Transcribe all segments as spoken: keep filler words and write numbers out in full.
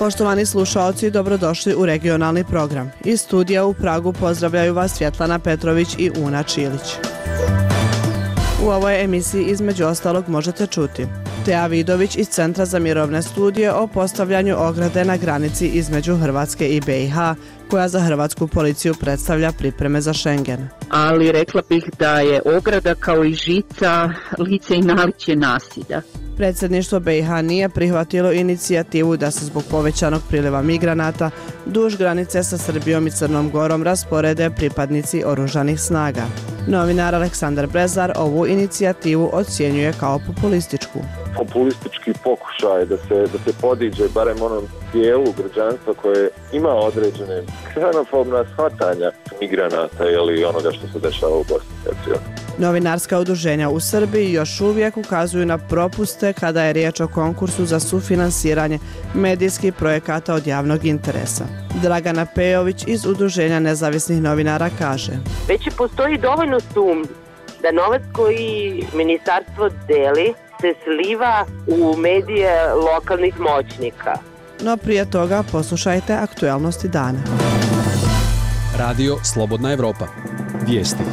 Poštovani slušaoci, dobrodošli u regionalni program. Iz studija u Pragu pozdravljaju vas Svjetlana Petrović i Una Čilić. U ovoj emisiji između ostalog možete čuti Teja Vidović iz Centra za mirovne studije o postavljanju ograde na granici između Hrvatske i B i H, koja za hrvatsku policiju predstavlja pripreme za Schengen. Ali rekla bih da je ograda kao i žica lice i naličje nasilja. Predsjedništvo B i H nije prihvatilo inicijativu da se zbog povećanog priliva migranata duž granice sa Srbijom i Crnom Gorom rasporede pripadnici oružanih snaga. Novinar Aleksandar Brezar ovu inicijativu ocjenjuje kao populističku. Populistički pokušaj da se, da se podiđe barem onom dijelu građanstva koje ima određene ksenofobna shvatanja migranata ili onoga što se dešava u Bosni i Hercegovini. Novinarska udruženja u Srbiji još uvijek ukazuju na propuste kada je riječ o konkursu za sufinansiranje medijskih projekata od javnog interesa. Dragana Pejović iz Udruženja nezavisnih novinara kaže: Već postoji dovoljno sumnji da novac koji ministarstvo deli se sliva u medije lokalnih moćnika. No prije toga poslušajte aktualnosti dana. Radio Slobodna Evropa. Vijesti.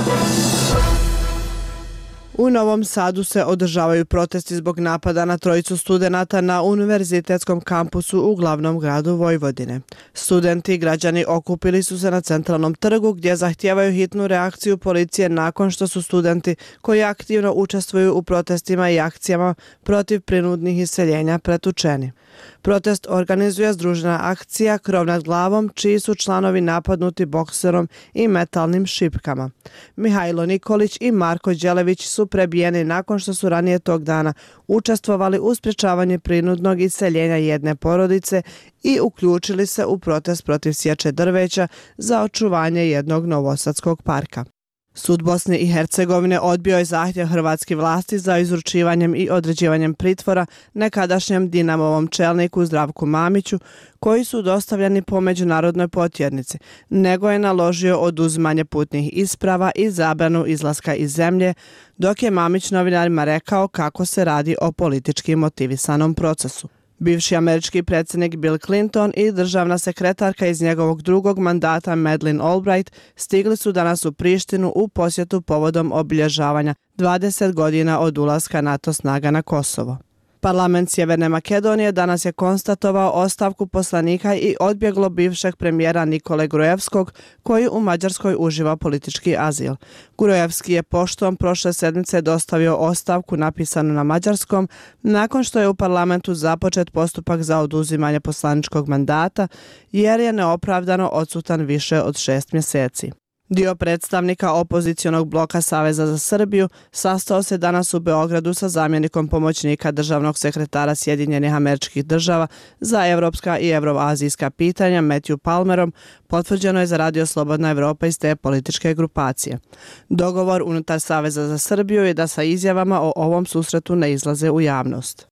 U Novom Sadu se održavaju protesti zbog napada na trojicu studenata na univerzitetskom kampusu u glavnom gradu Vojvodine. Studenti i građani okupili su se na centralnom trgu gdje zahtijevaju hitnu reakciju policije nakon što su studenti koji aktivno učestvuju u protestima i akcijama protiv prinudnih iseljenja pretučeni. Protest organizuje združena akcija Krov nad glavom, čiji su članovi napadnuti bokserom i metalnim šipkama. Mihajlo Nikolić i Marko Đelević su prebijeni nakon što su ranije tog dana učestvovali u sprječavanju prinudnog iseljenja jedne porodice i uključili se u protest protiv sječe drveća za očuvanje jednog novosadskog parka. Sud Bosne i Hercegovine odbio je zahtjev hrvatskih vlasti za izručivanjem i određivanjem pritvora nekadašnjem Dinamovom čelniku Zdravku Mamiću, koji su dostavljeni po međunarodnoj potjernici, nego je naložio oduzimanje putnih isprava i zabranu izlaska iz zemlje, dok je Mamić novinarima rekao kako se radi o politički motivisanom procesu. Bivši američki predsjednik Bill Clinton i državna sekretarka iz njegovog drugog mandata Madeleine Albright stigli su danas u Prištinu u posjetu povodom obilježavanja dvadeset godina od ulaska NATO snaga na Kosovo. Parlament Sjeverne Makedonije danas je konstatovao ostavku poslanika i odbjeglo bivšeg premijera Nikole Grujevskog, koji u Mađarskoj uživa politički azil. Grujevski je poštom prošle sedmice dostavio ostavku napisanu na mađarskom nakon što je u parlamentu započet postupak za oduzimanje poslaničkog mandata jer je neopravdano odsutan više od šest mjeseci. Dio predstavnika opozicionog bloka Saveza za Srbiju sastao se danas u Beogradu sa zamjenikom pomoćnika državnog sekretara Sjedinjenih Američkih Država za evropska i evroazijska pitanja Matthew Palmerom, potvrđeno je za Radio Slobodna Evropa iz te političke grupacije. Dogovor unutar Saveza za Srbiju je da sa izjavama o ovom susretu ne izlaze u javnost.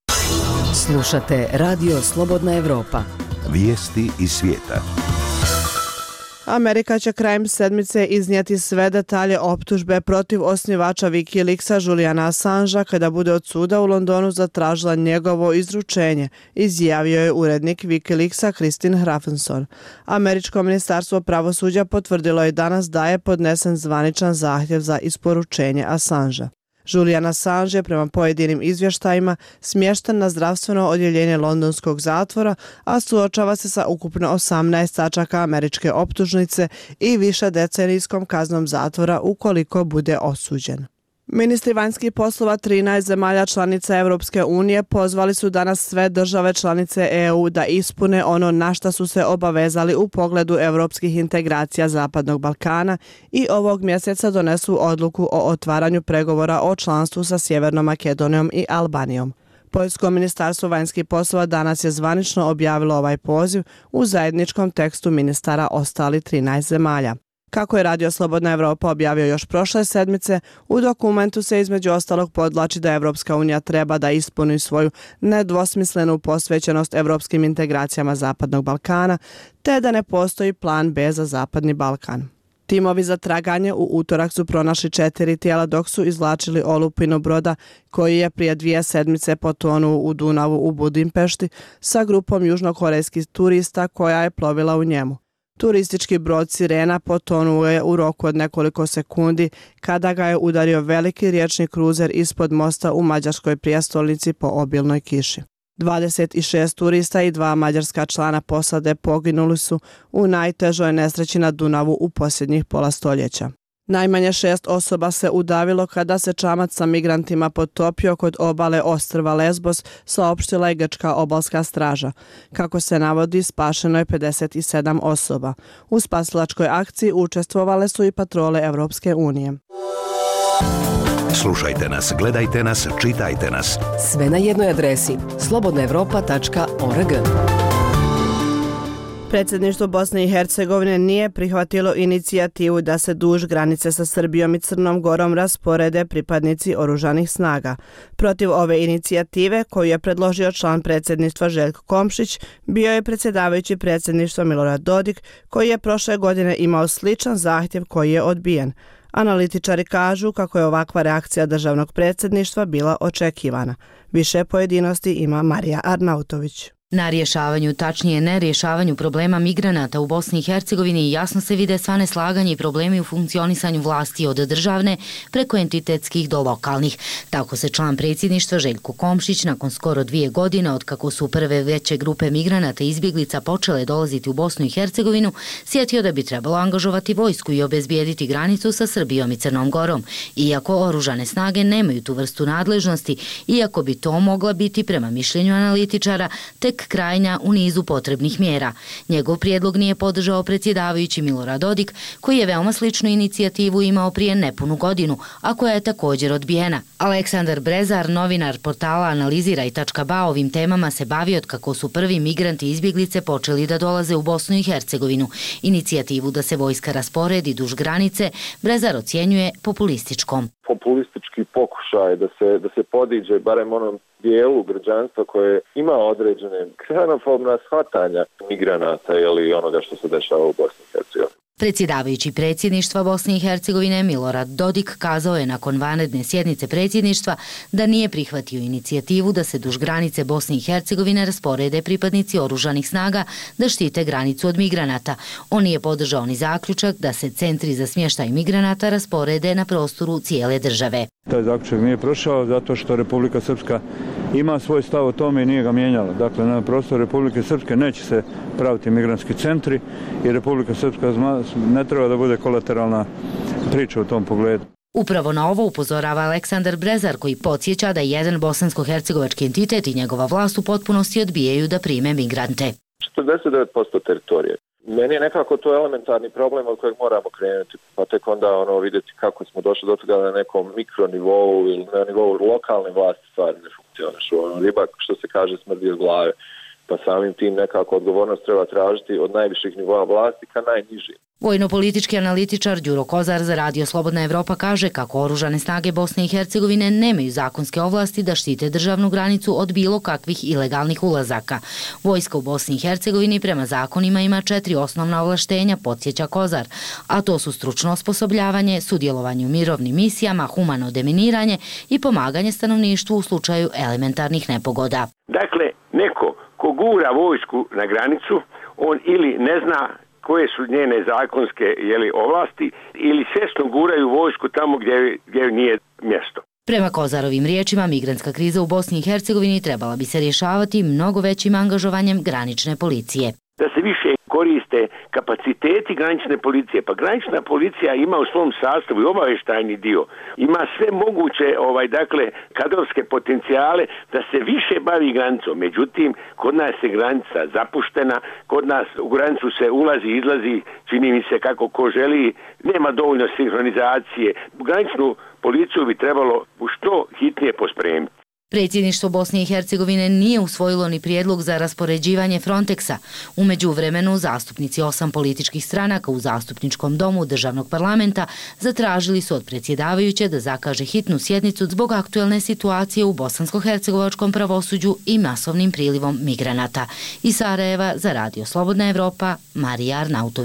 Slušate Radio Slobodna Evropa. Vijesti iz svijeta. Amerika će krajem sedmice iznijeti sve detalje optužbe protiv osnivača Wikileaksa Juliana Assangea kada bude od suda u Londonu zatražila njegovo izručenje, izjavio je urednik Wikileaksa Kristin Hrafnsson. Američko ministarstvo pravosuđa potvrdilo je danas da je podnesen zvaničan zahtjev za isporučenje Assangea. Julian Assange je prema pojedinim izvještajima smješten na zdravstveno odjeljenje londonskog zatvora, a suočava se sa ukupno osamnaest tačaka američke optužnice i više decenijskom kaznom zatvora ukoliko bude osuđen. Ministri vanjskih poslova trinaest zemalja članica Europske unije pozvali su danas sve države članice E U da ispune ono na šta su se obavezali u pogledu europskih integracija Zapadnog Balkana i ovog mjeseca donesu odluku o otvaranju pregovora o članstvu sa Sjevernom Makedonijom i Albanijom. Poljsko ministarstvo vanjskih poslova danas je zvanično objavilo ovaj poziv u zajedničkom tekstu ministara ostalih trinaest zemalja. Kako je Radio Slobodna Evropa objavio još prošle sedmice, u dokumentu se između ostalog podvlači da Evropska unija treba da ispuni svoju nedvosmislenu posvećenost evropskim integracijama Zapadnog Balkana, te da ne postoji plan B za Zapadni Balkan. Timovi za traganje u utorak su pronašli četiri tijela dok su izvlačili olupinu broda koji je prije dvije sedmice potonuo u Dunavu u Budimpešti sa grupom južnokorejskih turista koja je plovila u njemu. Turistički brod Sirena potonuo je u roku od nekoliko sekundi kada ga je udario veliki riječni kruzer ispod mosta u mađarskoj prijestolnici po obilnoj kiši. dvadeset šest turista i dva mađarska člana posade poginuli su u najtežoj nesreći na Dunavu u posljednjih pola stoljeća. Najmanje šest osoba se udavilo kada se čamac sa migrantima potopio kod obale ostrva Lesbos, saopštila je grčka obalska straža. Kako se navodi, spašeno je pedeset sedam osoba. U spasilačkoj akciji učestvovale su i patrole Evropske unije. Slušajte nas, gledajte nas, čitajte nas. Sve na jednoj adresi slobodna evropa tačka org. Predsjedništvo Bosne i Hercegovine nije prihvatilo inicijativu da se duž granice sa Srbijom i Crnom Gorom rasporede pripadnici oružanih snaga. Protiv ove inicijative, koju je predložio član predsjedništva Željko Komšić, bio je predsjedavajući predsjedništva Milorad Dodik, koji je prošle godine imao sličan zahtjev koji je odbijen. Analitičari kažu kako je ovakva reakcija državnog predsjedništva bila očekivana. Više pojedinosti ima Marija Arnautović. Na rješavanju, tačnije ne rješavanju problema migranata u Bosni i Hercegovini jasno se vide sva neslaganja i problemi u funkcionisanju vlasti od državne preko entitetskih do lokalnih. Tako se član predsjedništva Željko Komšić nakon skoro dvije godine od kako su prve veće grupe migranata i izbjeglica počele dolaziti u Bosnu i Hercegovinu, sjetio da bi trebalo angažovati vojsku i obezbijediti granicu sa Srbijom i Crnom Gorom. Iako oružane snage nemaju tu vrstu nadležnosti, iako bi to mogla biti prema mišljenju analitičara tek krajnja u nizu potrebnih mjera. Njegov prijedlog nije podržao predsjedavajući Milorad Dodik, koji je veoma sličnu inicijativu imao prije nepunu godinu, a koja je također odbijena. Aleksandar Brezar, novinar portala Analizira i tačka ba, ovim temama se bavi od kako su prvi migranti i izbjeglice počeli da dolaze u Bosnu i Hercegovinu. Inicijativu da se vojska rasporedi duž granice Brezar ocjenjuje populističkom. Populistički pokušaj da se, da se podiđe barem onom dijelu građanstva koje ima određene ksenofobna shvatanja migranata ili onoga što se dešava u Bosni i Hercegovini. Predsjedavajući predsjedništva Bosne i Hercegovine Milorad Dodik kazao je nakon vanredne sjednice predsjedništva da nije prihvatio inicijativu da se duž granice Bosne i Hercegovine rasporede pripadnici oružanih snaga da štite granicu od migranata. On nije podržao ni zaključak da se centri za smještaj migranata rasporede na prostoru cijele države. Taj zaključak nije prošao zato što Republika Srpska ima svoj stav o tome i nije ga mijenjala. Dakle, na prostoru Republike Srpske neće se praviti migrantski centri i Republika Srpska ne treba da bude kolateralna priča u tom pogledu. Upravo na ovo upozorava Aleksandar Brezar, koji podsjeća da jedan bosansko-hercegovački entitet i njegova vlast u potpunosti odbijaju da prime migrante. četrdeset devet posto teritorije. Meni je nekako to elementarni problem od kojeg moramo krenuti, pa tek onda ono vidjeti kako smo došli do toga na nekom mikronivou ili na nivou lokalne vlasti stvari ne funkcionišu. Ono, riba, što se kaže, smrdi od glave, pa samim tim nekako odgovornost treba tražiti od najviših nivoa vlasti ka najnižim. Vojno-politički analitičar Đuro Kozar za Radio Slobodna Evropa kaže kako oružane snage Bosne i Hercegovine nemaju zakonske ovlasti da štite državnu granicu od bilo kakvih ilegalnih ulazaka. Vojska u Bosni i Hercegovini prema zakonima ima četiri osnovna ovlaštenja, podsjeća Kozar, a to su stručno osposobljavanje, sudjelovanje u mirovnim misijama, humano deminiranje i pomaganje stanovništvu u slučaju elementarnih nepogoda. Dakle, neko ko gura vojsku na granicu, on ili ne zna koje su njene zakonske jeli, ovlasti ili svjesno guraju vojsku tamo gdje, gdje nije mjesto. Prema Kozarovim riječima, migrantska kriza u Bosni i Hercegovini trebala bi se rješavati mnogo većim angažovanjem granične policije. Da se više koriste kapaciteti granične policije, pa granična policija ima u svom sastavu i obavještajni dio, ima sve moguće ovaj dakle kadrovske potencijale da se više bavi granicom. Međutim, kod nas je granica zapuštena, kod nas u granicu se ulazi i izlazi, čini mi se kako ko želi, nema dovoljno sinhronizacije. Graničnu policiju bi trebalo u što hitnije pospremiti. Predsjedništvo Bosne i Hercegovine nije usvojilo ni prijedlog za raspoređivanje Frontexa. U međuvremenu, zastupnici osam političkih stranaka u zastupničkom domu državnog parlamenta zatražili su od predsjedavajuće da zakaže hitnu sjednicu zbog aktuelne situacije u bosansko-hercegovačkom pravosuđu i masovnim prilivom migranata. Iz Sarajeva za Radio Slobodna Evropa, Marija Arnautović.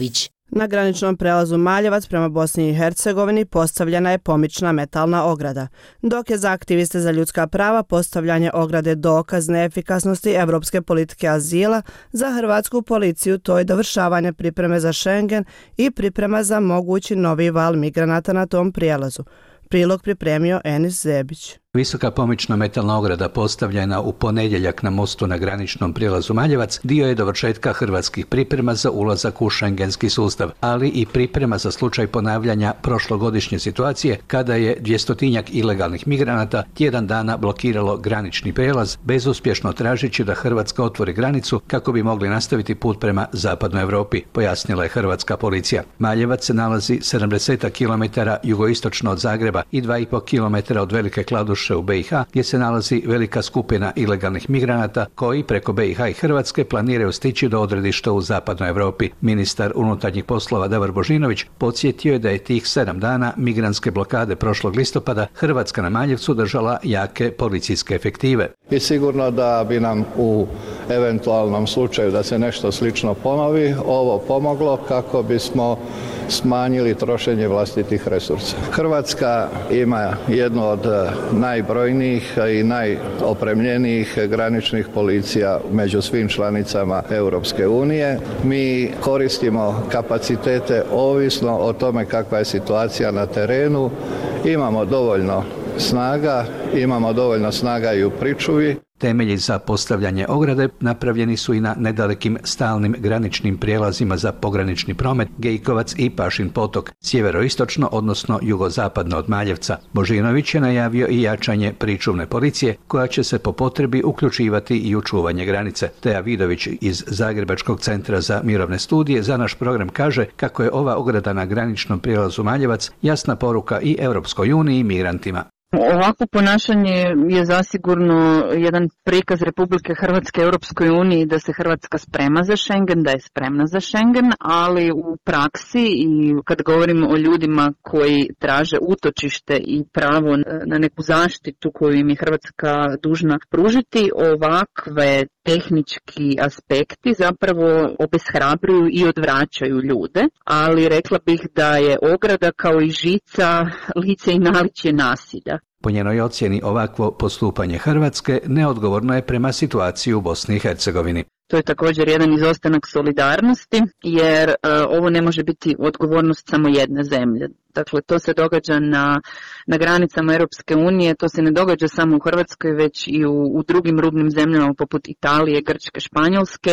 Na graničnom prelazu Maljevac prema Bosni i Hercegovini postavljena je pomična metalna ograda, dok je za aktiviste za ljudska prava postavljanje ograde dokaz neefikasnosti evropske politike azila, za hrvatsku policiju to je dovršavanje pripreme za Schengen i priprema za mogući novi val migranata na tom prijelazu. Prilog pripremio Enis Zebić. Visoka pomična metalna ograda postavljena u ponedjeljak na mostu na graničnom prijelazu Maljevac dio je dovršetka hrvatskih priprema za ulazak u šengenski sustav, ali i priprema za slučaj ponavljanja prošlogodišnje situacije kada je dvjestotinjak ilegalnih migranata tjedan dana blokiralo granični prijelaz, bezuspješno tražeći da Hrvatska otvori granicu kako bi mogli nastaviti put prema zapadnoj Europi, pojasnila je hrvatska policija. Maljevac se nalazi sedamdeset kilometara jugoistočno od Zagreba i dva i pol kilometra od Velike Kladuše u B i H, gdje se nalazi velika skupina ilegalnih migranata koji preko B i H i Hrvatske planiraju stići do odredišta u zapadnoj Europi. Ministar unutarnjih poslova Davor Božinović podsjetio je da je tih sedam dana migrantske blokade prošlog listopada Hrvatska na Maljevcu držala jake policijske efektive. I sigurno da bi nam u eventualnom slučaju da se nešto slično ponovi ovo pomoglo kako bismo smanjili trošenje vlastitih resursa. Hrvatska ima jednu od najbrojnijih i najopremljenijih graničnih policija među svim članicama Europske unije. Mi koristimo kapacitete ovisno o tome kakva je situacija na terenu. Imamo dovoljno snaga, imamo dovoljno snaga i u pričuvi. Temelji za postavljanje ograde napravljeni su i na nedalekim stalnim graničnim prijelazima za pogranični promet Gejkovac i Pašin potok, sjeveroistočno, odnosno jugozapadno od Maljevca. Božinović je najavio i jačanje pričuvne policije, koja će se po potrebi uključivati i u čuvanje granice. Teja Vidović iz Zagrebačkog centra za mirovne studije za naš program kaže kako je ova ograda na graničnom prijelazu Maljevac jasna poruka i Europskoj uniji i migrantima. Ovakvo ponašanje je zasigurno jedan prikaz Republike Hrvatske Europskoj uniji da se Hrvatska sprema za Schengen, da je spremna za Schengen, ali u praksi i kad govorimo o ljudima koji traže utočište i pravo na neku zaštitu koju im je Hrvatska dužna pružiti, ovakve tehnički aspekti zapravo obeshrabruju i odvraćaju ljude, ali rekla bih da je ograda kao i žica lice i naličje nasilja. Po njenoj ocjeni ovakvo postupanje Hrvatske neodgovorno je prema situaciji u Bosni i Hercegovini. To je također jedan izostanak solidarnosti, jer e, ovo ne može biti odgovornost samo jedne zemlje. Dakle, to se događa na, na granicama Europske unije, to se ne događa samo u Hrvatskoj, već i u, u drugim rubnim zemljama poput Italije, Grčke, Španjolske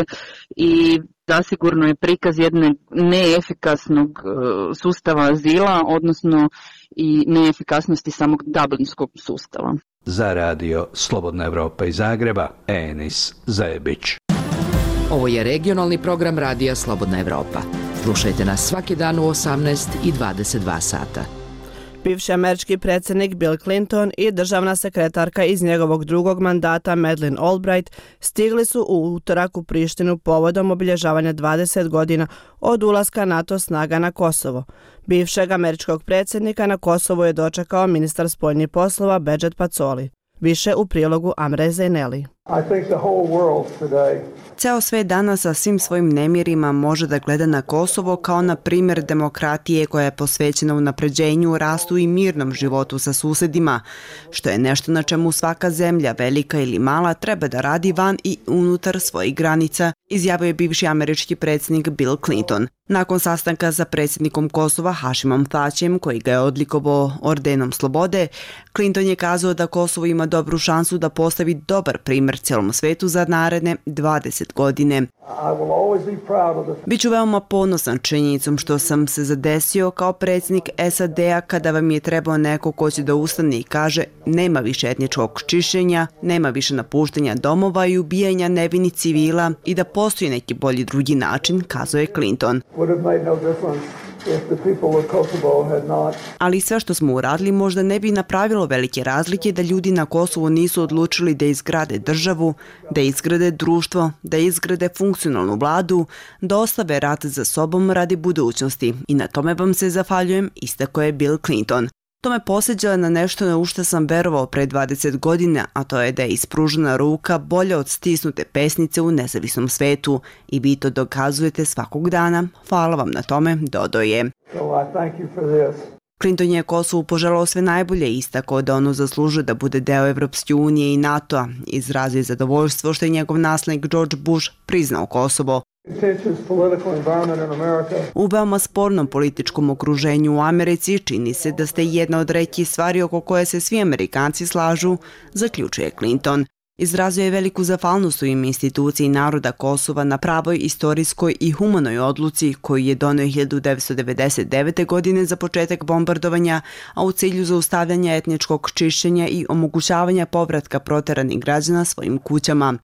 i zasigurno je prikaz jedne neefikasnog e, sustava azila, odnosno i neefikasnosti samog dublinskog sustava. Za radio Slobodna Evropa iz Zagreba, Enis Zebić. Ovo je regionalni program radija Slobodna Evropa. Slušajte nas svaki dan u osamnaest i dvadeset dva sata. Bivši američki predsjednik Bill Clinton i državna sekretarka iz njegovog drugog mandata Madeleine Albright stigli su u utorak u Prištinu povodom obilježavanja dvadeset godina od ulaska NATO snaga na Kosovo. Bivšeg američkog predsjednika na Kosovu je dočekao ministar spoljnih poslova Bedžet Pacoli. Više u prilogu Amre Zaineli. Ceo svet danas sa svim svojim nemirima može da gleda na Kosovo kao na primjer demokratije koja je posvećena unapređenju, rastu i mirnom životu sa susedima, što je nešto na čemu svaka zemlja, velika ili mala, treba da radi van i unutar svojih granica, izjavio je bivši američki predsjednik Bill Clinton. Nakon sastanka sa predsjednikom Kosova Hašimom Tačijem, koji ga je odlikovao ordenom slobode, Clinton je kazao da Kosovo ima dobru šansu da postavi dobar primjer celom svetu za naredne dvadeset godine. Biću veoma ponosan činjenicom što sam se zadesio kao predsjednik S A D-a kada vam je trebao neko ko će da ustane i kaže nema više etničkog čišćenja, nema više napuštanja domova i ubijanja nevinih civila i da postoji neki bolji drugi način, kazao je Clinton. Ali sve što smo uradili možda ne bi napravilo velike razlike da ljudi na Kosovu nisu odlučili da izgrade državu, da izgrade društvo, da izgrade funkcionalnu vladu, da ostave rat za sobom radi budućnosti. I na tome vam se zahvaljujem, istakao je Bill Clinton. To me posjeća na nešto na u što sam verovao pre dvadeset godina, a to je da je ispružena ruka bolja od stisnute pesnice u nezavisnom svetu i vi to dokazujete svakog dana. Hvala vam na tome, dodao je. Clinton je Kosovu poželao sve najbolje i istakao da ono zaslužuje da bude deo Evropske unije i NATO-a. Izrazio je zadovoljstvo što je njegov naslednik George Bush priznao Kosovo. U veoma spornom političkom okruženju u Americi čini se da ste jedna od retkih stvari oko koje se svi Amerikanci slažu, zaključuje Clinton. Izrazio je veliku zahvalnost u ime instituciji naroda Kosova na pravoj, istorijskoj i humanoj odluci koju je doneo hiljadu devetsto devedeset devete. godine za početak bombardovanja, a u cilju zaustavljanja etničkog čišćenja i omogućavanja povratka proteranih građana svojim kućama.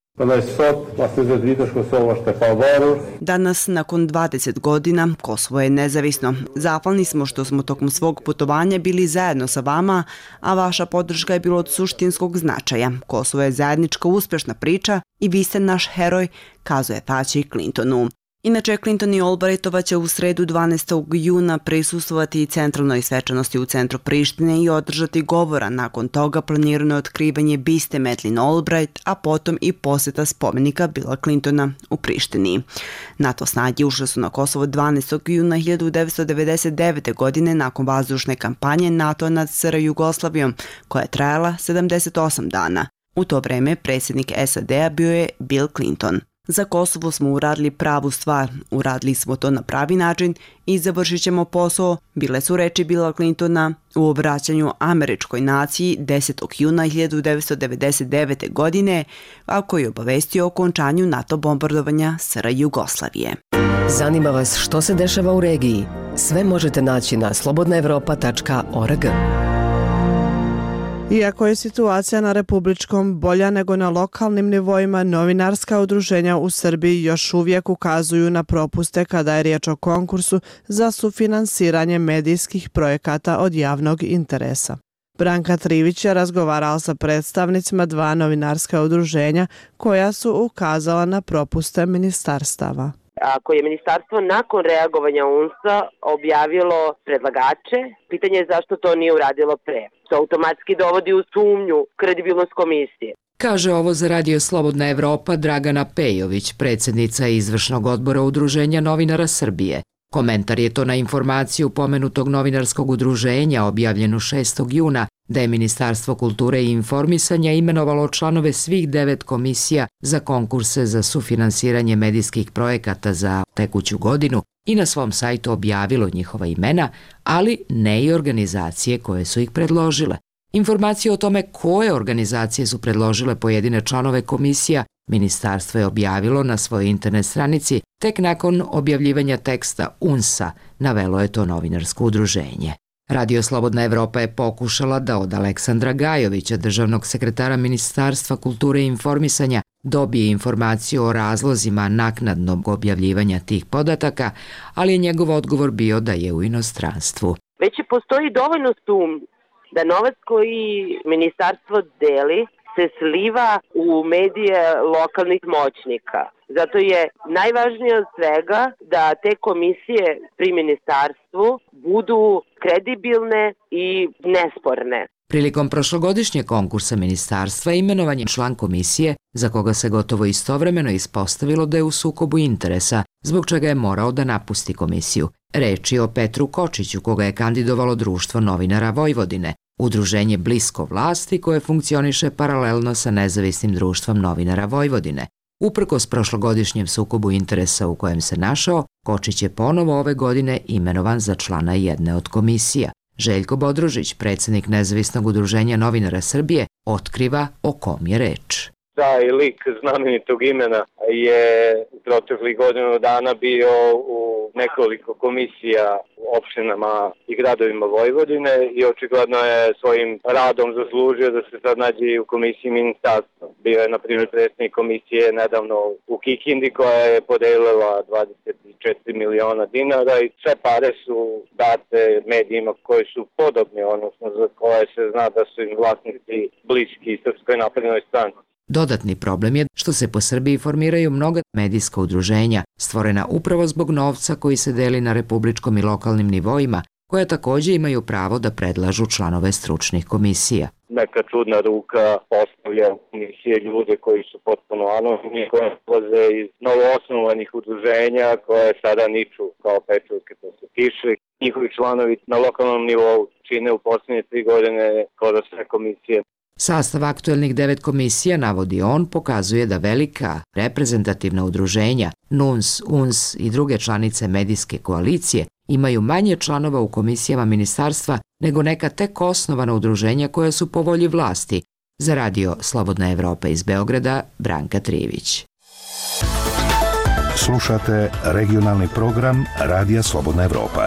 Danas, nakon dvadeset godina, Kosovo je nezavisno. Zahvalni smo što smo tokom svog putovanja bili zajedno sa vama, a vaša podrška je bila od suštinskog značaja. Kosovo je zajednička uspešna priča i vi ste naš heroj, kazuje Tači Clintonu. Inače, Clinton i Albrightova će u sredu dvanaestog juna prisustvovati centralnoj svečanosti u centru Prištine i održati govora. Nakon toga planirano je otkrivanje biste Madeleine Albright, a potom i poseta spomenika Billa Clintona u Prištini. NATO snage ušle su na Kosovo dvanaestog juna hiljadu devetsto devedeset devete. godine nakon vazdušne kampanje NATO nad S R Jugoslavijom, koja je trajala sedamdeset osam dana. U to vreme predsjednik S A D-a bio je Bill Clinton. Za Kosovo smo uradili pravu stvar, uradili smo to na pravi način i završit ćemo posao, bile su reči Billa Clintona u obraćanju američkoj naciji desetog juna hiljadu devetsto devedeset devete. godine, a koji je obavestio o okončanju NATO bombardovanja S R Jugoslavije. Zanima vas što se dešava u regiji? Sve možete naći na slobodna evropa tačka org. Iako je situacija na republičkom bolja nego na lokalnim nivoima, novinarska udruženja u Srbiji još uvijek ukazuju na propuste kada je riječ o konkursu za sufinansiranje medijskih projekata od javnog interesa. Branka Trivić je razgovarala sa predstavnicima dva novinarska udruženja koja su ukazala na propuste ministarstava. Ako je ministarstvo nakon reagovanja U N S A objavilo predlagače, pitanje je zašto to nije uradilo pre. To automatski dovodi u sumnju kredibilnost komisije. Kaže ovo za Radio Slobodna Evropa Dragana Pejović, predsjednica izvršnog odbora Udruženja novinara Srbije. Komentar je to na informaciju pomenutog novinarskog udruženja objavljenu šestog juna, da je Ministarstvo kulture i informisanja imenovalo članove svih devet komisija za konkurse za sufinansiranje medijskih projekata za tekuću godinu i na svom sajtu objavilo njihova imena, ali ne i organizacije koje su ih predložile. Informacije o tome koje organizacije su predložile pojedine članove komisija, ministarstvo je objavilo na svojoj internet stranici tek nakon objavljivanja teksta U N S A, navelo je to novinarsko udruženje. Radio Slobodna Evropa je pokušala da od Aleksandra Gajovića, državnog sekretara Ministarstva kulture i informisanja, dobije informaciju o razlozima naknadnog objavljivanja tih podataka, ali je njegov odgovor bio da je u inostranstvu. Već postoji dovoljno sumnji da novac koji ministarstvo deli se sliva u medije lokalnih moćnika. Zato je najvažnije od svega da te komisije pri ministarstvu budu kredibilne i nesporne. Prilikom prošlogodišnjeg konkursa ministarstva imenovan je član komisije za koga se gotovo istovremeno ispostavilo da je u sukobu interesa, zbog čega je morao da napusti komisiju. Reč je o Petru Kočiću, koga je kandidovalo Društvo novinara Vojvodine, udruženje blisko vlasti koje funkcioniše paralelno sa Nezavisnim društvom novinara Vojvodine. Uprkos prošlogodišnjem sukobu interesa u kojem se našao, Kočić je ponovo ove godine imenovan za člana jedne od komisija. Željko Bodrožić, predsjednik Nezavisnog udruženja novinara Srbije, otkriva o kom je reč. Taj lik znamenitog imena je u proteklih godinu dana bio u nekoliko komisija u opštinama i gradovima Vojvodine i očigledno je svojim radom zaslužio da se sad nađe i u komisiji ministarstva. Bio je, na primjer, predsjednik komisije nedavno u Kikindi koja je podelila dvadeset četiri miliona dinara i sve pare su date medijima koji su podobni, odnosno za koje se zna da su im vlasnici bliski Srpskoj naprednoj stranci. Dodatni problem je što se po Srbiji formiraju mnoga medijska udruženja, stvorena upravo zbog novca koji se deli na republičkom i lokalnim nivoima, koje takođe imaju pravo da predlažu članove stručnih komisija. Neka čudna ruka postavlja komisije ljude koji su potpuno anonimni, koje dolaze iz novoosnovanih udruženja koje sada niču kao pečurke posle kiše. Njihovi članovi na lokalnom nivou čine u posljednje tri godine skoro sve komisije. Sastav aktuelnih devet komisija, navodi on, pokazuje da velika reprezentativna udruženja, N U N S, U N S i druge članice medijske koalicije imaju manje članova u komisijama ministarstva nego neka tek osnovana udruženja koja su po volji vlasti. Za radio Slobodna Evropa iz Beograda, Branka Trivić. Slušate regionalni program Radija Slobodna Evropa.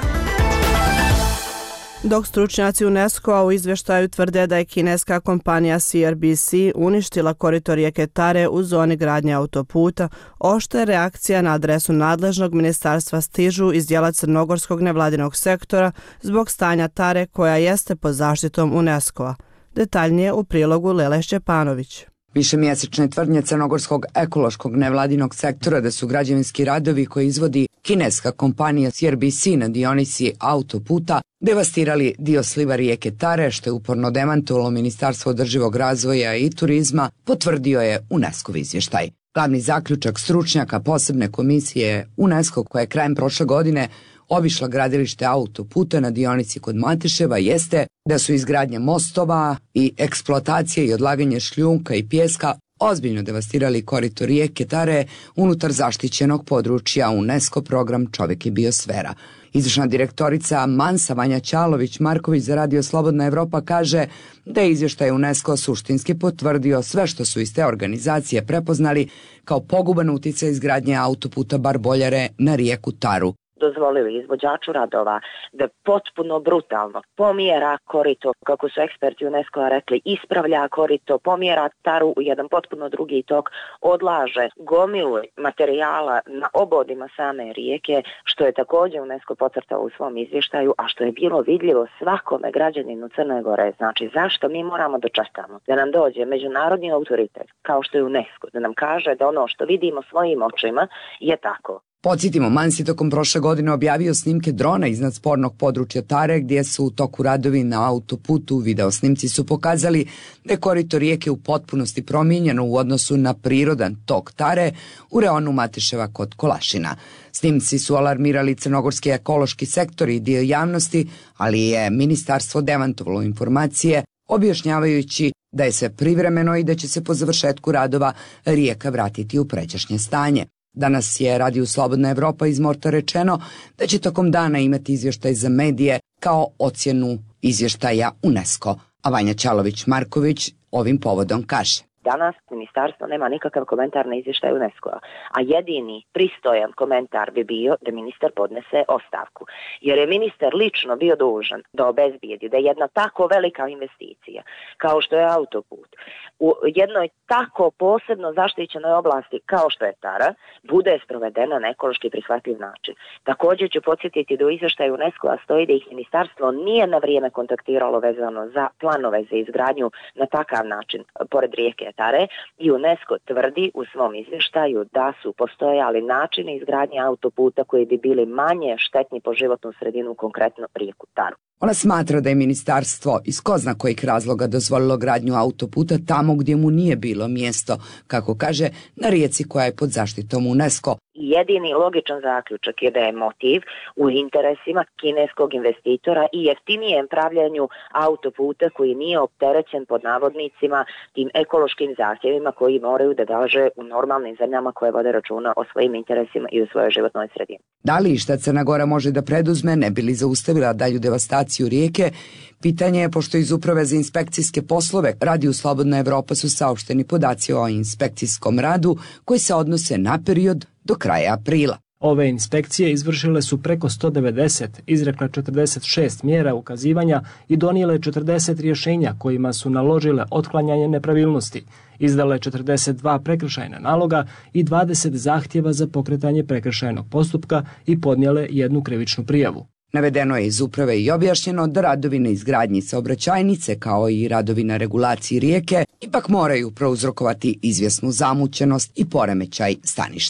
Dok stručnjaci UNESCO-a u izvještaju tvrde da je kineska kompanija C R B C uništila korito rijeke Tare u zoni gradnje autoputa, oštra reakcija na adresu nadležnog ministarstva stižu iz dijela crnogorskog nevladinog sektora zbog stanja Tare koja jeste pod zaštitom UNESCO-a. Detaljnije u prilogu Lele Šćepanović. Višemjesečne tvrdnje crnogorskog ekološkog nevladinog sektora da su građevinski radovi koje izvodi kineska kompanija C R B C na dionici autoputa devastirali dio sliva rijeke Tare, što je uporno demantovalo Ministarstvo održivog razvoja i turizma, potvrdio je UNESCO izvještaj. Glavni zaključak stručnjaka posebne komisije UNESCO koja je krajem prošle godine obišla gradilište autoputa na dionici kod Mateševa jeste da su izgradnje mostova i eksploatacije i odlaganje šljunka i pijeska ozbiljno devastirali korito rijeke Tare unutar zaštićenog područja UNESCO program Čovjek i biosfera. Izvršna direktorica Mansa Vanja Ćalović-Marković za Radio Slobodna Evropa kaže da je izvještaj UNESCO suštinski potvrdio sve što su iz te organizacije prepoznali kao poguban utjecaj izgradnje autoputa Barboljare na rijeku Taru. Dozvolili izvođaču radova da potpuno brutalno pomjera korito, kako su eksperti UNESCO-a rekli, ispravlja korito, pomjera Taru u jedan potpuno drugi tok, odlaže gomilu materijala na obodima same rijeke, što je također UNESCO podcrtao u svom izvještaju, a što je bilo vidljivo svakome građaninu Crne Gore. Znači, zašto mi moramo da čekamo da nam dođe međunarodni autoritet, kao što je UNESCO, da nam kaže da ono što vidimo svojim očima je tako. Podsjetimo, Mansi tokom prošle godine objavio snimke drona iznad spornog područja Tare gdje su u toku radovi na autoputu. Video snimci su pokazali da je korito rijeke u potpunosti promijenjeno u odnosu na prirodan tok Tare u reonu Mateševa kod Kolašina. Snimci su alarmirali crnogorski ekološki sektor i dio javnosti, ali je ministarstvo demantovalo informacije objašnjavajući da je sve privremeno i da će se po završetku radova rijeka vratiti u pređašnje stanje. Danas je Radio Slobodna Evropa iz Morta rečeno da će tokom dana imati izvještaj za medije kao ocjenu izvještaja UNESCO. A Vanja Ćalović-Marković ovim povodom kaže: Danas ministarstvo nema nikakav komentar na izvještaj UNESCO-a, a jedini pristojan komentar bi bio da ministar podnese ostavku. Jer je ministar lično bio dužan da obezbijedi da jedna tako velika investicija kao što je autoput u jednoj tako posebno zaštićenoj oblasti kao što je Tara bude sprovedena na ekološki prihvatljiv način. Također ću podsjetiti da u izvještaju UNESCO-a stoji da ih ministarstvo nije na vrijeme kontaktiralo vezano za planove za izgradnju na takav način pored rijeke Tare i UNESCO tvrdi u svom izvještaju da su postojali načini izgradnje autoputa koji bi bili manje štetni po životnu sredinu, konkretno rijeku Taru. Ona smatra da je ministarstvo iz ko zna kojih razloga dozvolilo gradnju autoputa tamo gdje mu nije bilo mjesto, kako kaže, na rijeci koja je pod zaštitom UNESCO. Jedini logičan zaključak je da je motiv u interesima kineskog investitora i jeftinijem pravljanju autoputa koji nije opterećen pod navodnicima tim ekološkim zahtjevima koji moraju da važe u normalnim zemljama koje vode računa o svojim interesima i u svojoj životnoj sredini. Da li šta Crna Gora može da preduzme ne bi li zaustavila dalju devastaciju rijeke? Pitanje je, pošto iz Uprave za inspekcijske poslove Radio Slobodna Evropa su saopšteni podaci o inspekcijskom radu koji se odnose na period do kraja aprila. Ove inspekcije izvršile su preko sto devedeset, izrekle četrdeset šest mjera ukazivanja i donijele četrdeset rješenja kojima su naložile otklanjanje nepravilnosti, izdale četrdeset dva prekršajna naloga i dvadeset zahtjeva za pokretanje prekršajnog postupka i podnijele jednu krivičnu prijavu. Navedeno je iz uprave i objašnjeno da radovi na izgradnji saobraćajnice kao i radovi na regulaciji rijeke ipak moraju prouzrokovati izvjesnu zamućenost i poremećaj staništa.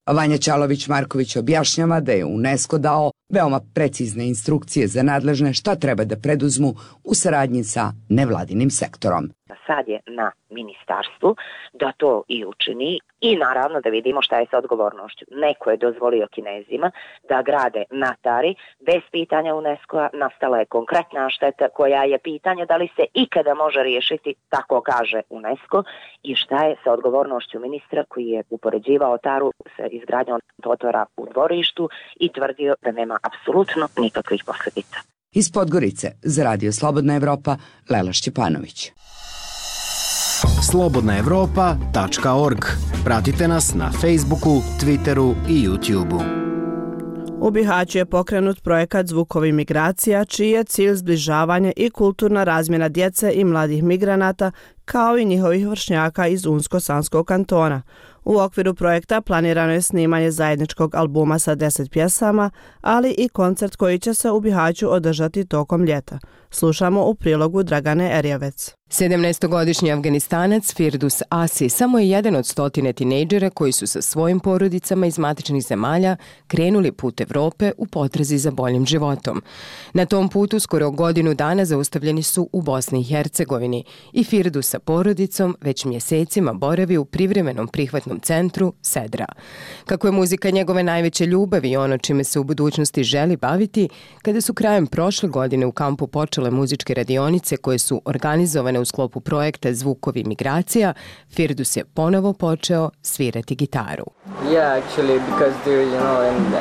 Vanja Čalović-Marković objašnjava da je UNESCO dao veoma precizne instrukcije za nadležne šta treba da preduzmu u saradnji sa nevladinim sektorom. Sad je na ministarstvu da to i učini i naravno da vidimo šta je sa odgovornošću. Neko je dozvolio Kinezima da grade Natari bez pitanja UNESCO-a, nastala je konkretna šteta koja je pitanje da li se ikada može riješiti, tako kaže UNESCO, i šta je sa odgovornošću ministra koji je upoređivao Taru sa izgradnjom Totora u dvorištu i tvrdio da nema apsolutno nikakvih posljedica. Iz Podgorice za Radio Slobodna Evropa, Lela Šćepanović. slobodna evropa tačka org. Pratite nas na Facebooku, Twitteru i YouTubeu. U Bihaću je pokrenut projekat Zvukovi migracija, čiji je cilj zbližavanje i kulturna razmjena djece i mladih migranata, kao i njihovih vršnjaka iz Unsko-Sanskog kantona. U okviru projekta planirano je snimanje zajedničkog albuma sa deset pjesama, ali i koncert koji će se u Bihaću održati tokom ljeta. Slušamo u prilogu Dragane Erjevec. sedamnaestogodišnji Afganistanac Firdus Asi samo je jedan od stotine tinejdžera koji su sa svojim porodicama iz matičnih zemalja krenuli put Evrope u potrazi za boljim životom. Na tom putu skoro godinu dana zaustavljeni su u Bosni i Hercegovini i Firdus sa porodicom već mjesecima boravi u privremenom prihvatnom centru Sedra. Kako je muzika njegove najveće ljubavi i ono čime se u budućnosti želi baviti, kada su krajem prošle godine u kampu počele muzičke radionice koje su organizovane u sklopu projekta Zvukovi migracija, Firdus je ponovo počeo svirati gitaru. Yeah, actually, because there, you know, and,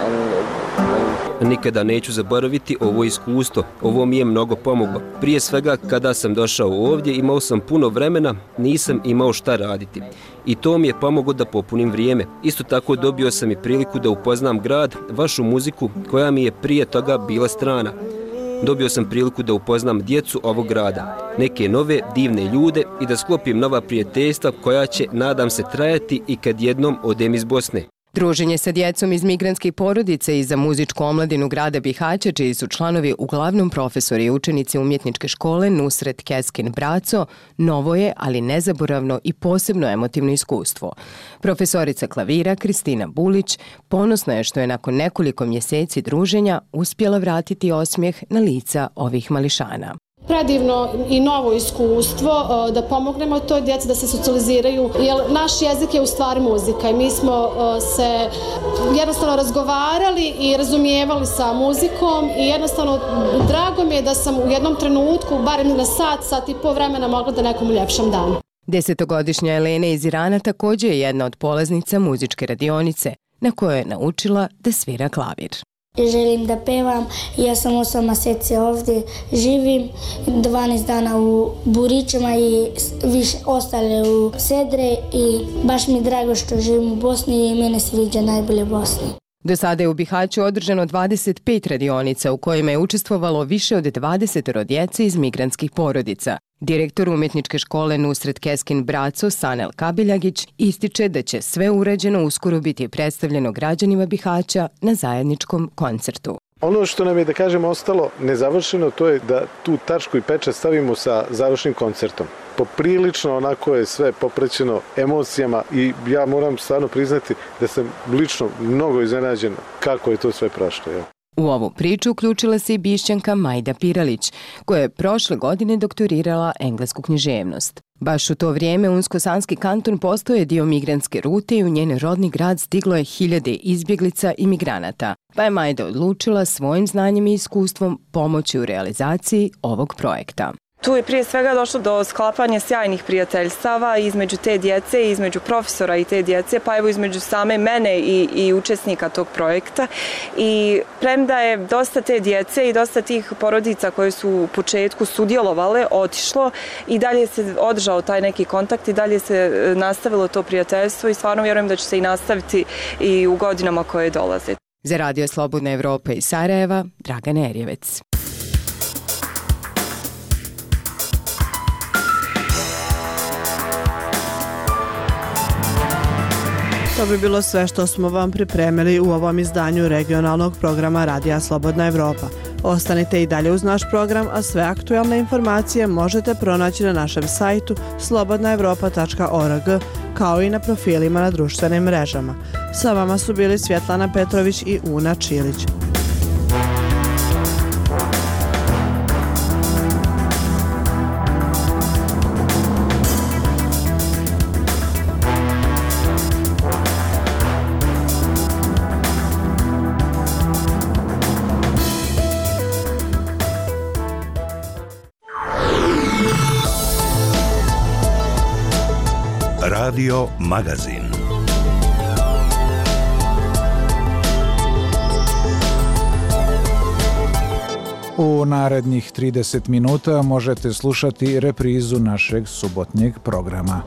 and, Nikada neću zaboraviti ovo iskustvo, ovo mi je mnogo pomoglo. Prije svega, kada sam došao ovdje, imao sam puno vremena, nisam imao šta raditi. I to mi je pomoglo da popunim vrijeme. Isto tako dobio sam i priliku da upoznam grad, vašu muziku, koja mi je prije toga bila strana. Dobio sam priliku da upoznam djecu ovog grada, neke nove, divne ljude i da sklopim nova prijateljstva koja će, nadam se, trajati i kad jednom odem iz Bosne. Druženje sa djecom iz migrantskih porodica i za muzičku omladinu grada Bihaća, čiji su članovi uglavnom profesori i učenici umjetničke škole Nusret Keskin Braco, novo je, ali nezaboravno i posebno emotivno iskustvo. Profesorica klavira Kristina Bulić ponosna je što je nakon nekoliko mjeseci druženja uspjela vratiti osmijeh na lica ovih mališana. Predivno i novo iskustvo da pomognemo toj djeci da se socijaliziraju, jer naš jezik je u stvari muzika i mi smo se jednostavno razgovarali i razumijevali sa muzikom i jednostavno drago mi je da sam u jednom trenutku, barem na sat, sat i pol vremena mogla da nekom uljepšam dan. Desetogodišnja Elena iz Irana također je jedna od polaznica muzičke radionice na kojoj je naučila da svira klavir. Želim da pevam, ja sam osam mjeseci ovdje, živim dvanaest dana u Burićima i više ostale u Sedre i baš mi je drago što živim u Bosni i mene sviđa najbolje Bosni. Do sada je u Bihaću održano dvadeset pet radionica u kojima je učestvovalo više od dvadeset djece iz migrantskih porodica. Direktor umjetničke škole Nusret Keskin Braco Sanel Kabiljagić ističe da će sve urađeno uskoro biti predstavljeno građanima Bihaća na zajedničkom koncertu. Ono što nam je, da kažem, ostalo nezavršeno, to je da tu tačku i pečat stavimo sa završnim koncertom. Poprilično onako je sve popraćeno emocijama i ja moram stvarno priznati da sam lično mnogo iznenađen kako je to sve prošlo. Evo. U ovu priču uključila se i Bišćanka Majda Piralić, koja je prošle godine doktorirala englesku književnost. Baš u to vrijeme Unsko-Sanski kanton postao je dio migrantske rute i u njen rodni grad stiglo je hiljade izbjeglica i migranata, pa je Majda odlučila svojim znanjem i iskustvom pomoći u realizaciji ovog projekta. Tu je prije svega došlo do sklapanja sjajnih prijateljstava između te djece, između profesora i te djece, pa evo između same mene i, i učesnika tog projekta. I premda je dosta te djece i dosta tih porodica koje su u početku sudjelovale, otišlo i dalje se održao taj neki kontakt i dalje se nastavilo to prijateljstvo i stvarno vjerujem da će se i nastaviti i u godinama koje dolaze. Za Radio Slobodna Evropa iz Sarajeva, Dragana Erjevec. To bi bilo sve što smo vam pripremili u ovom izdanju regionalnog programa Radija Slobodna Evropa. Ostanite i dalje uz naš program, a sve aktualne informacije možete pronaći na našem sajtu slobodna evropa tačka org, kao i na profilima na društvenim mrežama. Sa vama su bili Svjetlana Petrović i Una Čilić. Radio Magazin. U narednih trideset minuta možete slušati reprizu našeg subotnjeg programa.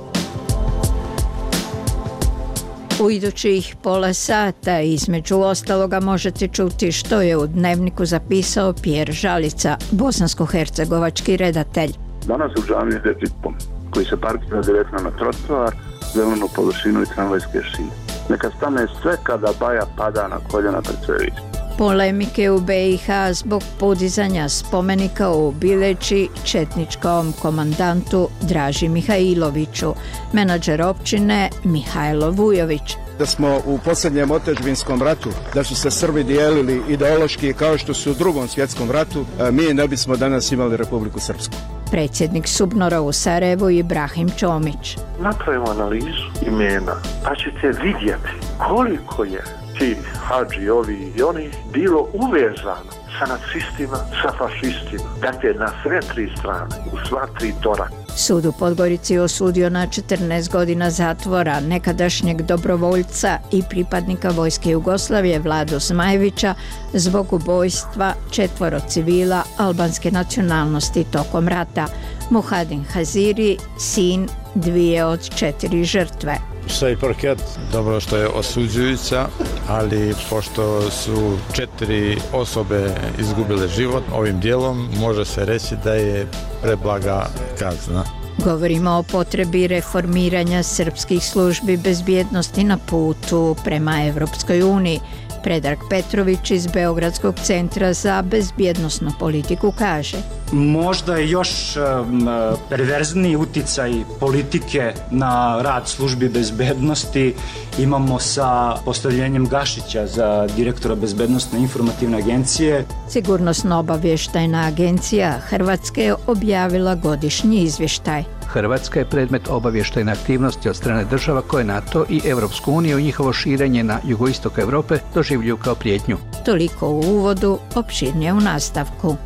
U idućih pola sata između ostaloga možete čuti što je u Dnevniku zapisao Pjer Žalica, bosansko-hercegovački redatelj. Danas u džamiji ide džipom, koji se parkira direktno na trotoar, zelenu površinu i tramvajske šine. Neka stane sve kada baja pada na koljena pred Svevićem. Polemike u be i ha zbog podizanja spomenika u Bileći četničkom komandantu Draži Mihajloviću, menadžer općine Mihajlo Vujović. Da smo u posljednjem otadžbinskom ratu, da su se Srbi dijelili ideološki kao što su u drugom svjetskom ratu, mi ne bismo danas imali Republiku Srpsku. Predsjednik Subnora u Sarajevu Ibrahim Čomić. Napravimo analizu imena, pa ćete vidjeti koliko je ti hađi, ovi i oni bilo uvezano sa nacistima, sa fašistima. Dakle, na sve tri strane, u sva tri tora. Sud u Podgorici osudio na četrnaest godina zatvora nekadašnjeg dobrovoljca i pripadnika vojske Jugoslavije Vladu Zmajevića zbog ubojstva četvoro civila albanske nacionalnosti tokom rata. Muhadin Haziri, sin dvije od četiri žrtve. Šta je parket? Dobro što je osuđujuća, ali pošto su četiri osobe izgubile život, ovim dijelom može se reći da je preblaga kazna. Govorimo o potrebi reformiranja srpskih službi bezbjednosti na putu prema Evropskoj uniji. Predrag Petrović iz Beogradskog centra za bezbjednosnu politiku kaže: Možda je još um, perverzniji uticaj politike na rad službi bezbednosti imamo sa postavljenjem Gašića za direktora Bezbednostne informativne agencije. Sigurnosno obavještajna agencija Hrvatske je objavila godišnji izvještaj. Hrvatska je predmet obavještajne aktivnosti od strane država koje NATO i Evropsku uniju i njihovo širenje na jugoistok Europe doživljuju kao prijetnju. Toliko u uvodu, opširnije u nastavku.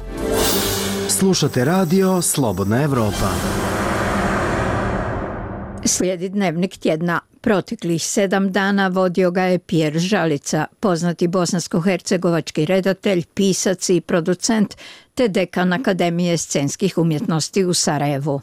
Slušate radio Slobodna Evropa. Slijedi Dnevnik tjedna. Proteklih sedam dana vodio ga je Pjer Žalica, poznati bosansko-hercegovački redatelj, pisac i producent, te dekan Akademije scenskih umjetnosti u Sarajevu.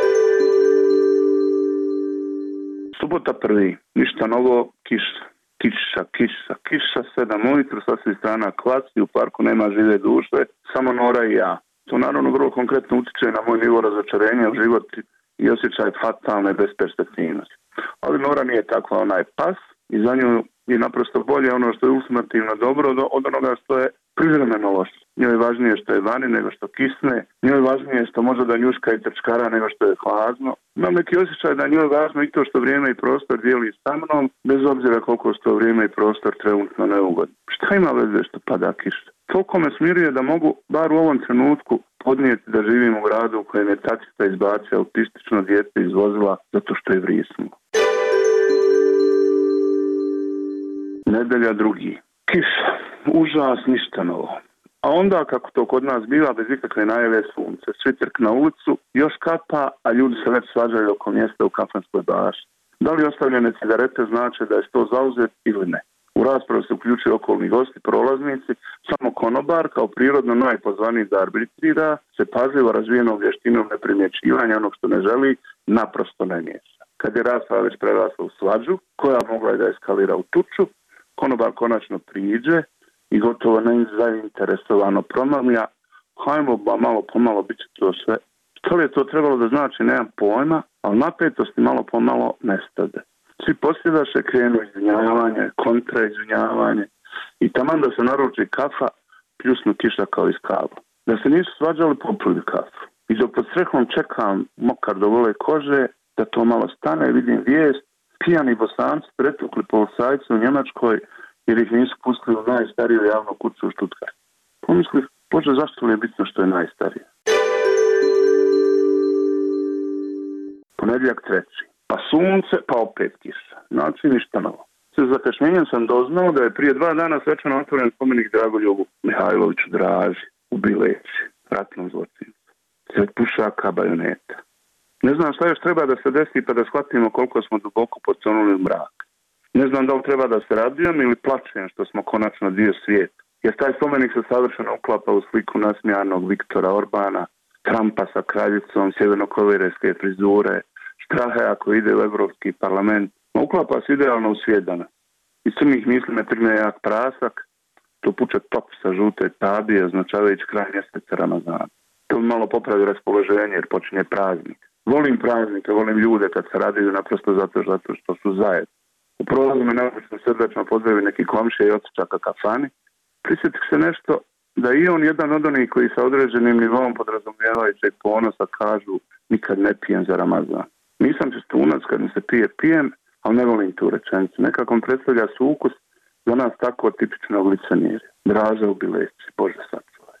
Subota prvi, ništa novo, kiša, kiša, kiša, kiša, sedam ujutro, sa svih strana klasi, u parku nema žive duše, samo Nora i ja. To naravno vrlo konkretno utiče na moj nivo razočarenja u život i osjećaj fatalne besperspektivnosti. Ali Nora nije takva, ona je pas i za nju je naprosto bolje ono što je ultimativno dobro od onoga što je privremeno loše. Njoj je važnije što je vani nego što kisne, njoj je važnije što može da njuška i trčkara nego što je hladno. Imam neki osjećaj da njoj je važno i to što vrijeme i prostor dijeli sa mnom, bez obzira koliko su to vrijeme i prostor trenutno neugodno. Šta ima veze što pada kiša? Toliko me smiruje da mogu, bar u ovom trenutku, podnijeti da živim u gradu u kojem je taksista izbacio autistično dijete iz vozila zato što je vrisnuo. Nedelja drugi. Kiša. Užas, ništa novo. A onda, kako to kod nas biva, bez ikakve najave sunce, svi trk na ulicu, još kapa, a ljudi se već svađaju oko mjesta u kafanskoj bašti. Da li ostavljene cigarete znače da je sto zauzet ili ne? U raspravu se uključuju okolni gosti, prolaznici, samo konobar, kao prirodno najpozvaniji da arbitrira, se pažljivo razvijenom vještinom neprimjećivanja onog što ne želi, naprosto ne miješa. Kad je rasprava već prerasla u svađu, koja mogla je da eskalira u tuču, konobar konačno priđe i gotovo nezainteresovano promamlja: hajmo ba malo pomalo, bit će to sve. Što li je to trebalo da znači, nemam pojma, ali napetosti malo pomalo nestade. Svi posjedaše krenu izvinjavanje, kontra izvinjavanje i taman da se naruči kafa, pljusnu kiša kao iz kabla. Da se nisu svađali, popili kafu. I dok pod strehom čekam mokar do gole kože, da to malo stane, vidim vijest, pijani Bosanci pretukli policajci u Njemačkoj jer ih nisu pustili u najstariju javnu kuću u Stuttgartu. Pomisli, Bože, zašto li je bitno što je najstarije? Ponedjeljak treći. Pa sunce, pa opet kiša. Znači ništa novo. S zakašnjenjem sam doznao da je prije dva dana svečano otvoren spomenik Dragoljubu Mihajloviću Draži u Bileći, ratnom zločincu. Sred pušaka, bajoneta. Ne znam šta još treba da se desi pa da shvatimo koliko smo duboko potonuli u mrak. Ne znam da li treba da se radujem ili plačem što smo konačno dio svijeta. Jer taj spomenik se savršeno uklapa u sliku nasmijanog Viktora Orbana, Trumpa sa kraljicom, sjevernokorejske frizure, Straheja koji ide u Evropski parlament. No, uklapa se idealno u svijet danas. Iz crnih misli me trgne jak prasak, to puče top sa žute tabije, označavajući kraj mjeseca Ramazana. To mi malo popravi raspoloženje jer počinje praznik. Volim praznike, volim ljude kad se raduju naprosto zato, zato što su zajedno. U prolazu me neobično srdačno pozdravi neki komšije i otičaka kafani. Prisjetih se nešto da i on jedan od onih koji sa određenim nivom podrazumijevajućeg ponosa kažu nikad ne pijem za Ramazan. Nisam čistunac, kad mi se pije, pijem, ali ne volim tu rečenicu. Nekako predstavlja sukus za nas tako tipičnog licemjerja. Draža u Bileći, Bože sačuvaj.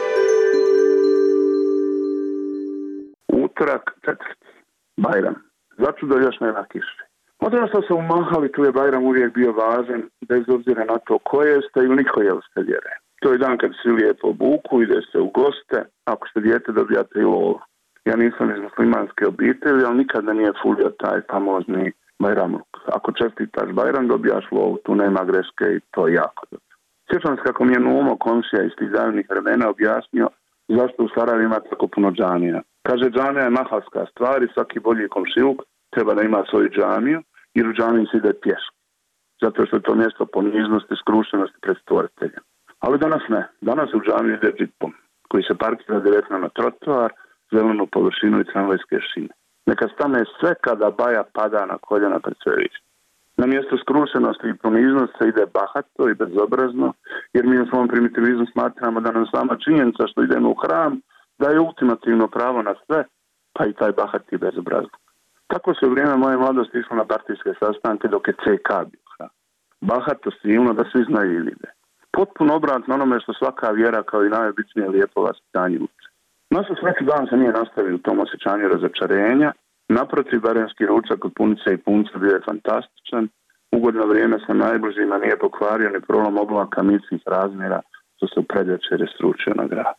Utorak četvrti, Bajram. Začudo još nema kiše. Odrastao sam u Mahali, tu je Bajram uvijek bio važan, bez obzira na to ko jeste ili niko jeste vjere. To je dan kad svi lijepo obuku, ide se u goste, ako ste dijete dobijate i lovu. Ja nisam iz muslimanske obitelji, ali nikada nije fulio taj famozni Bajramluk. Ako čestitaš Bajram, dobijaš lovu, tu nema greške i to je jako dobro. Sjećam se kako mi je Numo komšija iz tih davnih vremena objasnio zašto u Sarajevu ima tako puno džamija. Kaže, džamija je mahalska stvar i svaki bolji komšiluk treba da ima svoju džamiju, jer u džamiji se ide pješke. Zato što je to mjesto poniznosti, skrušenosti pred stvoriteljem. Ali danas ne. Danas u džamiju ide džipom, koji se parkira direktno na trotoar, zelenu površinu i tramvajske šine. Neka stane sve kada baja pada na koljena pred svevišnjim. Na mjesto skrušenosti i poniznosti se ide bahato i bezobrazno, jer mi u svom primitivizmu smatramo da nam sama činjenica što idemo u hram daje ultimativno pravo na sve, pa i taj bahati bezobrazno. Tako se u vrijeme moje mladosti išlo na partijske sastanke dok je C K bio hram. Bahato silno da svi znaju i vide. Potpuno obratno onome što svaka vjera kao i najobičnije lijepo vaspitanje uči. Naša svaki dan se nije nastavio u tom osjećanju razočarenja. Naprotiv, barenski ručak od punice i punca bio je fantastičan. Ugodno vrijeme sa najbližima nije pokvario ni prolom oblaka mitskih razmjera što se u predvečer sručio na grad.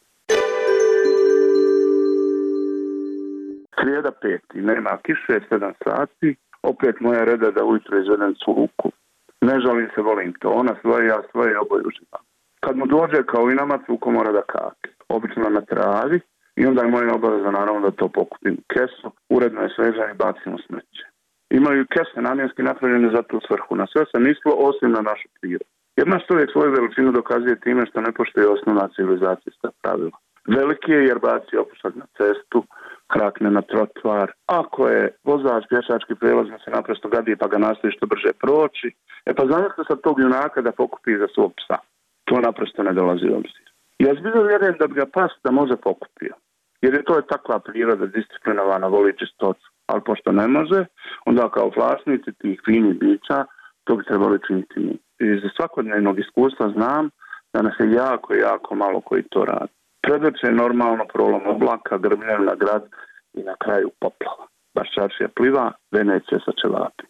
Srijeda peti, nema kiše, sedam sati, opet moja reda da ujutro izvedem cuku. Ne žalim se, volim to, ona svoje, ja svoje, oboje uživam. Kad mu dođe kao i nama, cuko mora da kake. Obično na travi i onda je moja obaveza naravno da to pokupim u kesu, uredno je svežan i bacim u smeće. Imaju kese namjenski napravljene za tu svrhu, na sve se mislilo osim na našu prirodu. Jer naš čovjek svoju veličinu dokazuje time što ne poštuje osnovna civilizacijska pravila. Veliki je jer baci opušak na cestu, krakne na trotoar. Ako je vozač pješački prijelazno se naprosto gadi pa ga nastoji što brže proći, e pa zamislite sad tog junaka da pokupi za svog psa. To naprosto ne dolazi u obzir. Ja zbilja vjerujem da bi ga pas da može pokupio. Jer je to je takva priroda disciplinovana, voli čistoću. Ali pošto ne može, onda kao vlasnici tih finih bića to bi trebali činiti mi. Iz svakodnevnog iskustva znam da nas je jako, jako malo koji to radi. Predveče je normalno prolom oblaka, grmljen na grad i na kraju poplava. Baš čaršija pliva, Venecija sa čevapima.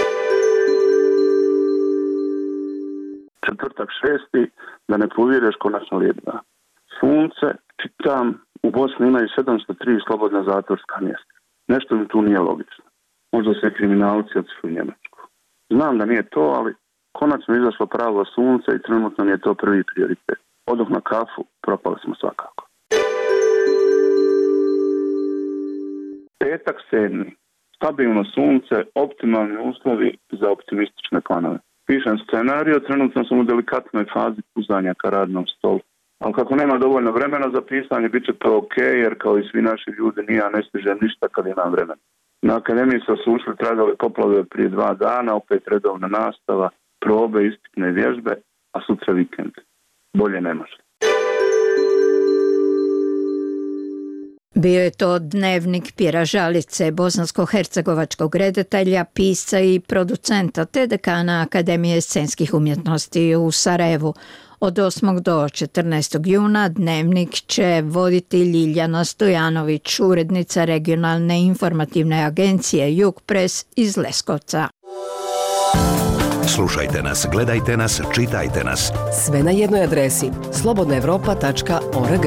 Četvrtak šesti, da ne povjeruješ konačno lijep dan. Sunce, čitam, u Bosni imaju sedamsto tri slobodna zatvorska mjesta. Nešto mi tu nije logično. Možda se kriminalci otišli u Njemačku. Znam da nije to, ali konačno izašlo pravo sunce i trenutno mi je to prvi prioritet. Odoh na kafu, propali smo svakako. Petak sedmi. Stabilno sunce, optimalni uslovi za optimistične planove. Pišem scenario, trenutno sam u delikatnoj fazi puzanja ka radnom stolu. Ali kako nema dovoljno vremena za pisanje, bit će to ok, jer kao i svi naši ljudi nije, ja ne stižem ništa kad imam vremena. Na akademiji su se ušli tragale poplave prije dva dana, opet redovna nastava, probe, ispitne vježbe, a sutra vikend. Bolje ne može. Bio je to dnevnik Pjera Žalice, bosansko-hercegovačkog redatelja, pisca i producenta te dekana Akademije scenskih umjetnosti u Sarajevu. Od osmog do četrnaestog juna dnevnik će voditi Ljiljana Stojanović, urednica regionalne informativne agencije Jug Press iz Leskovca. Slušajte nas, gledajte nas, čitajte nas. Sve na jednoj adresi slobodna evropa tačka org.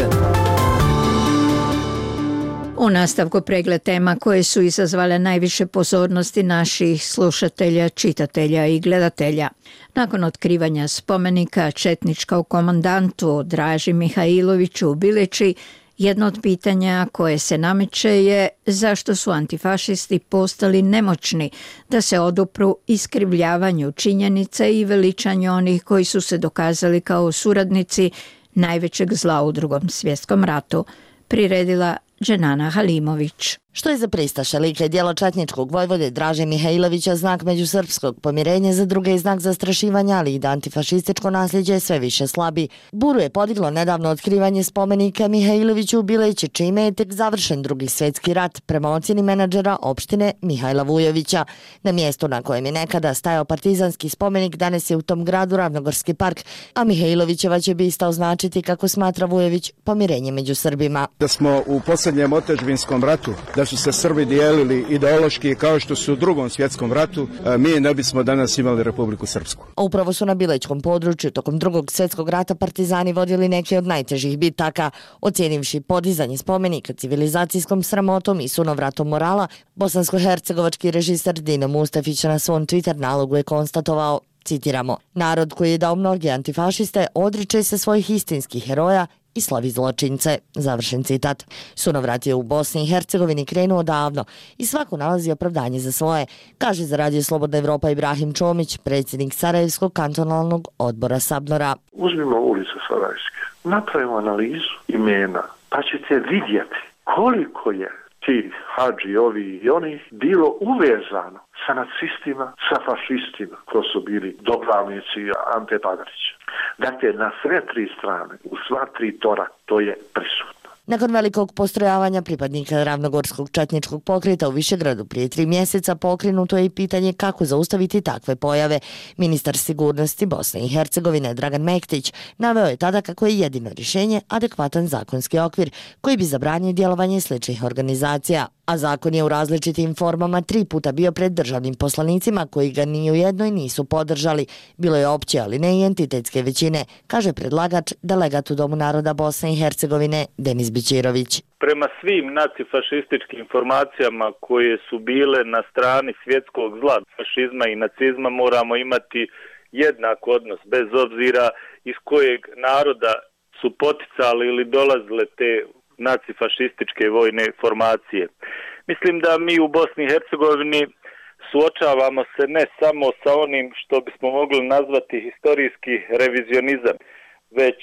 U nastavku pregled tema koje su izazvale najviše pozornosti naših slušatelja, čitatelja i gledatelja. Nakon otkrivanja spomenika četničkom komandantu Draži Mihajloviću u Bilići, jedno od pitanja koje se nameće je zašto su antifašisti postali nemoćni da se odupru iskrivljavanju činjenica i veličanju onih koji su se dokazali kao suradnici najvećeg zla u Drugom svjetskom ratu, priredila Dženana Halimović. Što je za pristaše lika i djela četničkog vojvode Draže Mihajlovića znak međusrpskog pomirenja, za druge je znak zastrašivanja, ali i da antifašističko nasljeđe sve više slabi. Buru je podiglo nedavno otkrivanje spomenika Mihajloviću u Bileći, čime je tek završen Drugi svjetski rat, prema ocjeni menadžera opštine Mihajla Vujovića. Na mjestu na kojem je nekada stajao partizanski spomenik danas je u tom gradu Ravnogorski park, a Mihajlovićeva će bista označiti, kako smatra Vujović, pomirenje među Srbima. Da smo u posljednjem otadžbinskom ratu, da su se Srbi dijelili ideološki kao što su u Drugom svjetskom ratu, mi ne bismo danas imali Republiku Srpsku. Upravo su na Bilećkom području tokom Drugog svjetskog rata partizani vodili neke od najtežih bitaka, ocijenivši podizanje spomenika civilizacijskom sramotom i sunovratom morala. Bosansko-hercegovački režiser Dino Mustafić na svom Twitter nalogu je konstatovao, citiramo, narod koji je dao mnoge antifašiste odriče se svojih istinskih heroja i slavi zločince, završen citat. Sunovrat je u Bosni i Hercegovini krenuo davno i svako nalazi opravdanje za svoje, kaže za Radio Slobodna Evropa Ibrahim Čomić, predsjednik Sarajevskog kantonalnog odbora Sabnora. Uzmimo ulicu Sarajevske, napravimo analizu imena, pa ćete vidjeti koliko je ti hadži, ovi i oni bilo uvezano sa nacistima, sa fašistima, koji su bili doglavnici Ante Pavelića. Dakle, na sve tri strane, u sva tri tora, to je prisutno. Nakon velikog postrojavanja pripadnika Ravnogorskog četničkog pokreta u Višegradu prije tri mjeseca pokrenuto je i pitanje kako zaustaviti takve pojave. Ministar sigurnosti Bosne i Hercegovine Dragan Mektić naveo je tada kako je jedino rješenje adekvatan zakonski okvir koji bi zabranio djelovanje sličnih organizacija. A zakon je u različitim formama tri puta bio pred državnim poslanicima koji ga ni u jednoj nisu podržali. Bilo je opće, ali ne i entitetske većine, kaže predlagač, delegat u Domu naroda Bosne i Hercegovine Denis Bićirović. Prema svim nacifašističkim informacijama koje su bile na strani svjetskog zla, fašizma i nacizma, moramo imati jednak odnos, bez obzira iz kojeg naroda su poticali ili dolazile te nacifašističke vojne formacije. Mislim da mi u Bosni i Hercegovini suočavamo se ne samo sa onim što bismo mogli nazvati historijski revizionizam, već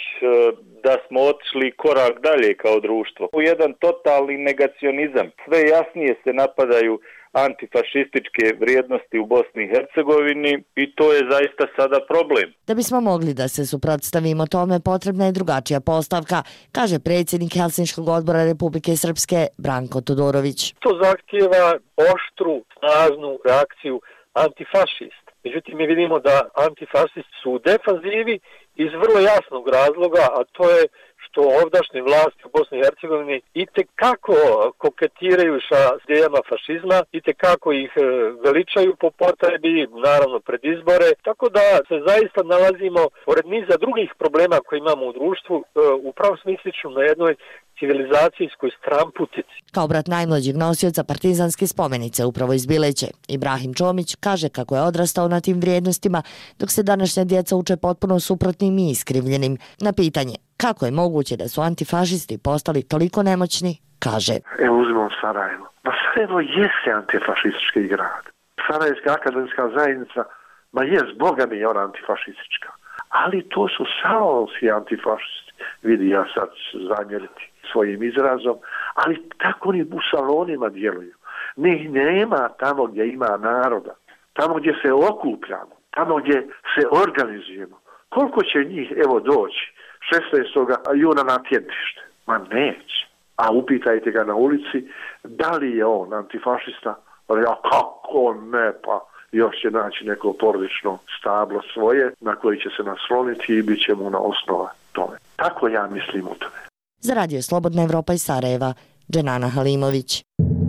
da smo otišli korak dalje kao društvo. U jedan totalni negacionizam. Sve jasnije se napadaju antifašističke vrijednosti u Bosni i Hercegovini i to je zaista sada problem. Da bismo mogli da se suprotstavimo tome, potrebna je drugačija postavka, kaže predsjednik Helsinškog odbora Republike Srpske Branko Todorović. To zahtijeva oštru, snažnu reakciju antifašist. Međutim, mi vidimo da antifašisti su u defanzivi iz vrlo jasnog razloga, a to je što ovdašnje vlasti u Bosni i Hercegovini itekako koketiraju sa idejama fašizma, itekako ih veličaju po potrebi, naravno pred izbore, tako da se zaista nalazimo pored niza drugih problema koje imamo u društvu, upravo smislično na jednoj civilizacijskoj stramputici. Kao brat najmlađeg nosioca partizanske spomenice upravo iz Bileće, Ibrahim Čomić kaže kako je odrastao na tim vrijednostima, dok se današnja djeca uče potpuno suprotnim i iskrivljenim. Na pitanje kako je moguće da su antifašisti postali toliko nemoćni, kaže. Evo uzmemo Sarajevo. Pa Sarajevo jeste antifašistički grad. Sarajevska akademska zajednica, ma jest, Boga mi je ona antifašistička. Ali to su salonski antifašisti. Vidi, ja sad zamjeriti svojim izrazom, ali tako oni u salonima djeluju. Ne, nema tamo gdje ima naroda, tamo gdje se okupljamo, tamo gdje se organizujemo. Koliko će njih, evo, doći šesnaestog juna na tjednište? Ma neće. a upitajte ga na ulici da li je on antifašista, ali a kako ne, pa još će naći neko porodično stablo svoje na koji će se nasloniti i bit će mu na osnova tome. Tako ja mislim u tome. Za Radio Slobodna Evropa iz Sarajeva, Dženana Halimović.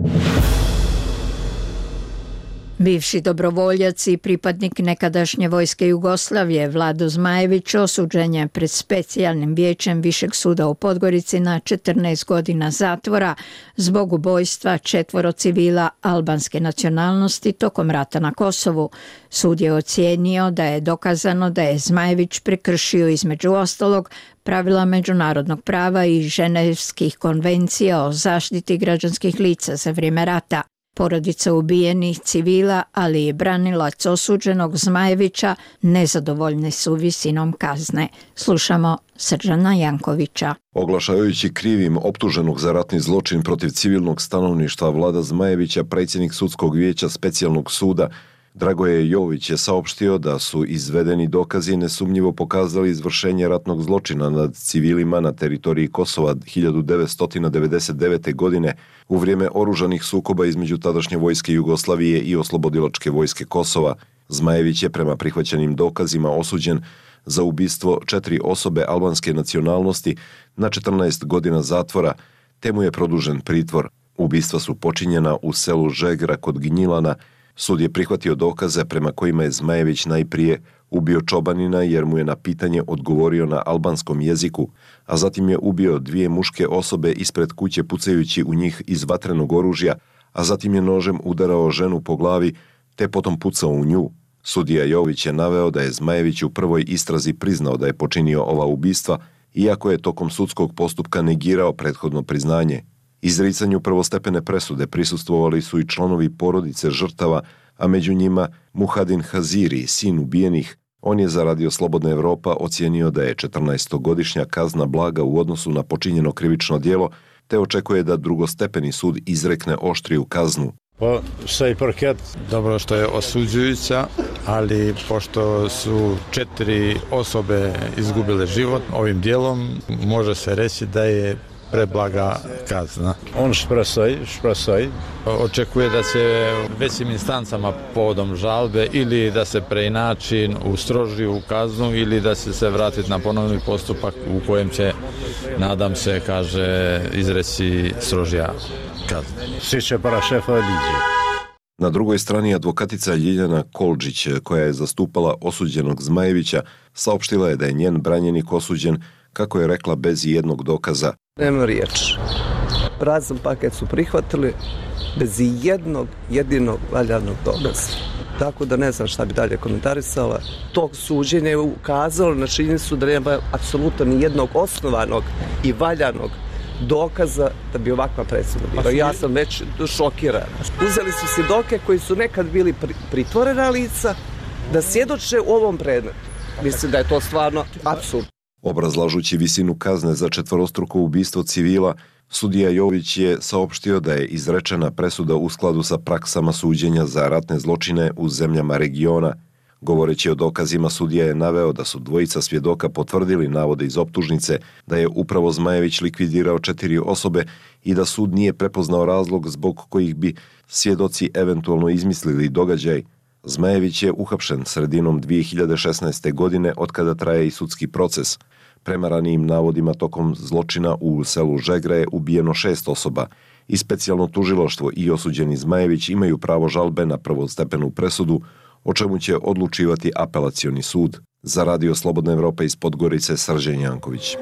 Bivši dobrovoljac i pripadnik nekadašnje vojske Jugoslavije Vlado Zmajević osuđen je pred specijalnim vijećem Višeg suda u Podgorici na četrnaest godina zatvora zbog ubojstva četvoro civila albanske nacionalnosti tokom rata na Kosovu. Sud je ocijenio da je dokazano da je Zmajević prekršio između ostalog pravila međunarodnog prava i ženevskih konvencija o zaštiti građanskih lica za vrijeme rata. Porodica ubijenih civila, ali i branilac osuđenog Zmajevića nezadovoljni su visinom kazne. Slušamo Srđana Jankovića. Oglašavajući krivim optuženog za ratni zločin protiv civilnog stanovništva Vlada Zmajevića, predsjednik sudskog vijeća specijalnog suda Dragoje Jović je saopštio da su izvedeni dokazi nesumnjivo pokazali izvršenje ratnog zločina nad civilima na teritoriji Kosova hiljadu devetsto devedeset devete. godine u vrijeme oružanih sukoba između tadašnje vojske Jugoslavije i Oslobodilačke vojske Kosova. Zmajević je prema prihvaćenim dokazima osuđen za ubistvo četiri osobe albanske nacionalnosti na četrnaest godina zatvora, te mu je produžen pritvor. Ubistva su počinjena u selu Žegra kod Gnjilana. Sud je prihvatio dokaze prema kojima je Zmajević najprije ubio čobanina jer mu je na pitanje odgovorio na albanskom jeziku, a zatim je ubio dvije muške osobe ispred kuće pucajući u njih iz vatrenog oružja, a zatim je nožem udarao ženu po glavi te potom pucao u nju. Sudija Jović je naveo da je Zmajević u prvoj istrazi priznao da je počinio ova ubistva, iako je tokom sudskog postupka negirao prethodno priznanje. Izricanju prvostepene presude prisustvovali su i članovi porodice žrtava, a među njima Muhadin Haziri, sin ubijenih. On je za Radio Slobodna Evropa ocijenio da je četrnaestogodišnja kazna blaga u odnosu na počinjeno krivično djelo, te očekuje da drugostepeni sud izrekne oštriju kaznu. Pa sve i parket, dobro što je osuđujuća, ali pošto su četiri osobe izgubile život ovim djelom, može se reći da je preblaga kazna. On špresaj, špresaj. Očekuje da će većim instancama povodom žalbe ili da se preinači u strožiju kaznu ili da će se vratiti na ponovni postupak u kojem će, nadam se, kaže, izreći strožija kazna. Svi će para šefa liđe. Na drugoj strani advokatica Ljiljana Kolđić, koja je zastupala osuđenog Zmajevića, saopštila je da je njen branjenik osuđen, kako je rekla, bez jednog dokaza. Nema riječ. Prazan paket su prihvatili bez jednog jedinog valjanog dokaza. Tako da ne znam šta bi dalje komentarisala. To suđenje je ukazalo na činjenicu da nema apsolutno ni jednog osnovanog i valjanog dokaza da bi ovakva presuda bila. Ja sam već šokiran. Uzeli su svjedoke koji su nekad bili pritvorena lica da svjedoče u ovom predmetu. Mislim da je to stvarno apsurd. Obrazlažući visinu kazne za četvorostruko ubistvo civila, sudija Jović je saopštio da je izrečena presuda u skladu sa praksama suđenja za ratne zločine u zemljama regiona. Govoreći o dokazima, sudija je naveo da su dvojica svjedoka potvrdili navode iz optužnice da je upravo Zmajević likvidirao četiri osobe i da sud nije prepoznao razlog zbog kojih bi svjedoci eventualno izmislili događaj. Zmajević je uhapšen sredinom dvije hiljade šesnaeste. godine od kada traje i sudski proces. Prema ranijim navodima, tokom zločina u selu Žegra je ubijeno šest osoba i specijalno tužilaštvo i osuđeni Zmajević imaju pravo žalbe na prvostepenu presudu, o čemu će odlučivati apelacioni sud. Za Radio Slobodna Evropa iz Podgorice, Srđan Janković.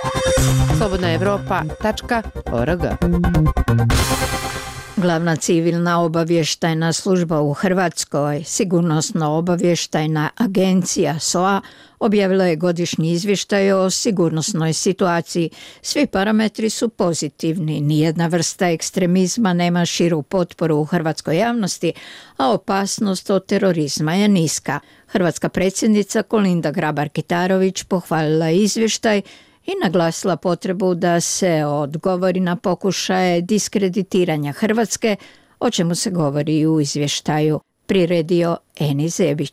slobodna evropa tačka org. Glavna civilna obavještajna služba u Hrvatskoj, Sigurnosno-obavještajna agencija S O A, objavila je godišnji izvještaj o sigurnosnoj situaciji. Svi parametri su pozitivni, nijedna vrsta ekstremizma nema širu potporu u hrvatskoj javnosti, a opasnost od terorizma je niska. Hrvatska predsjednica Kolinda Grabar-Kitarović pohvalila je izvještaj i naglasila potrebu da se odgovori na pokušaje diskreditiranja Hrvatske, o čemu se govori u izvještaju. Priredio Eni Zebić.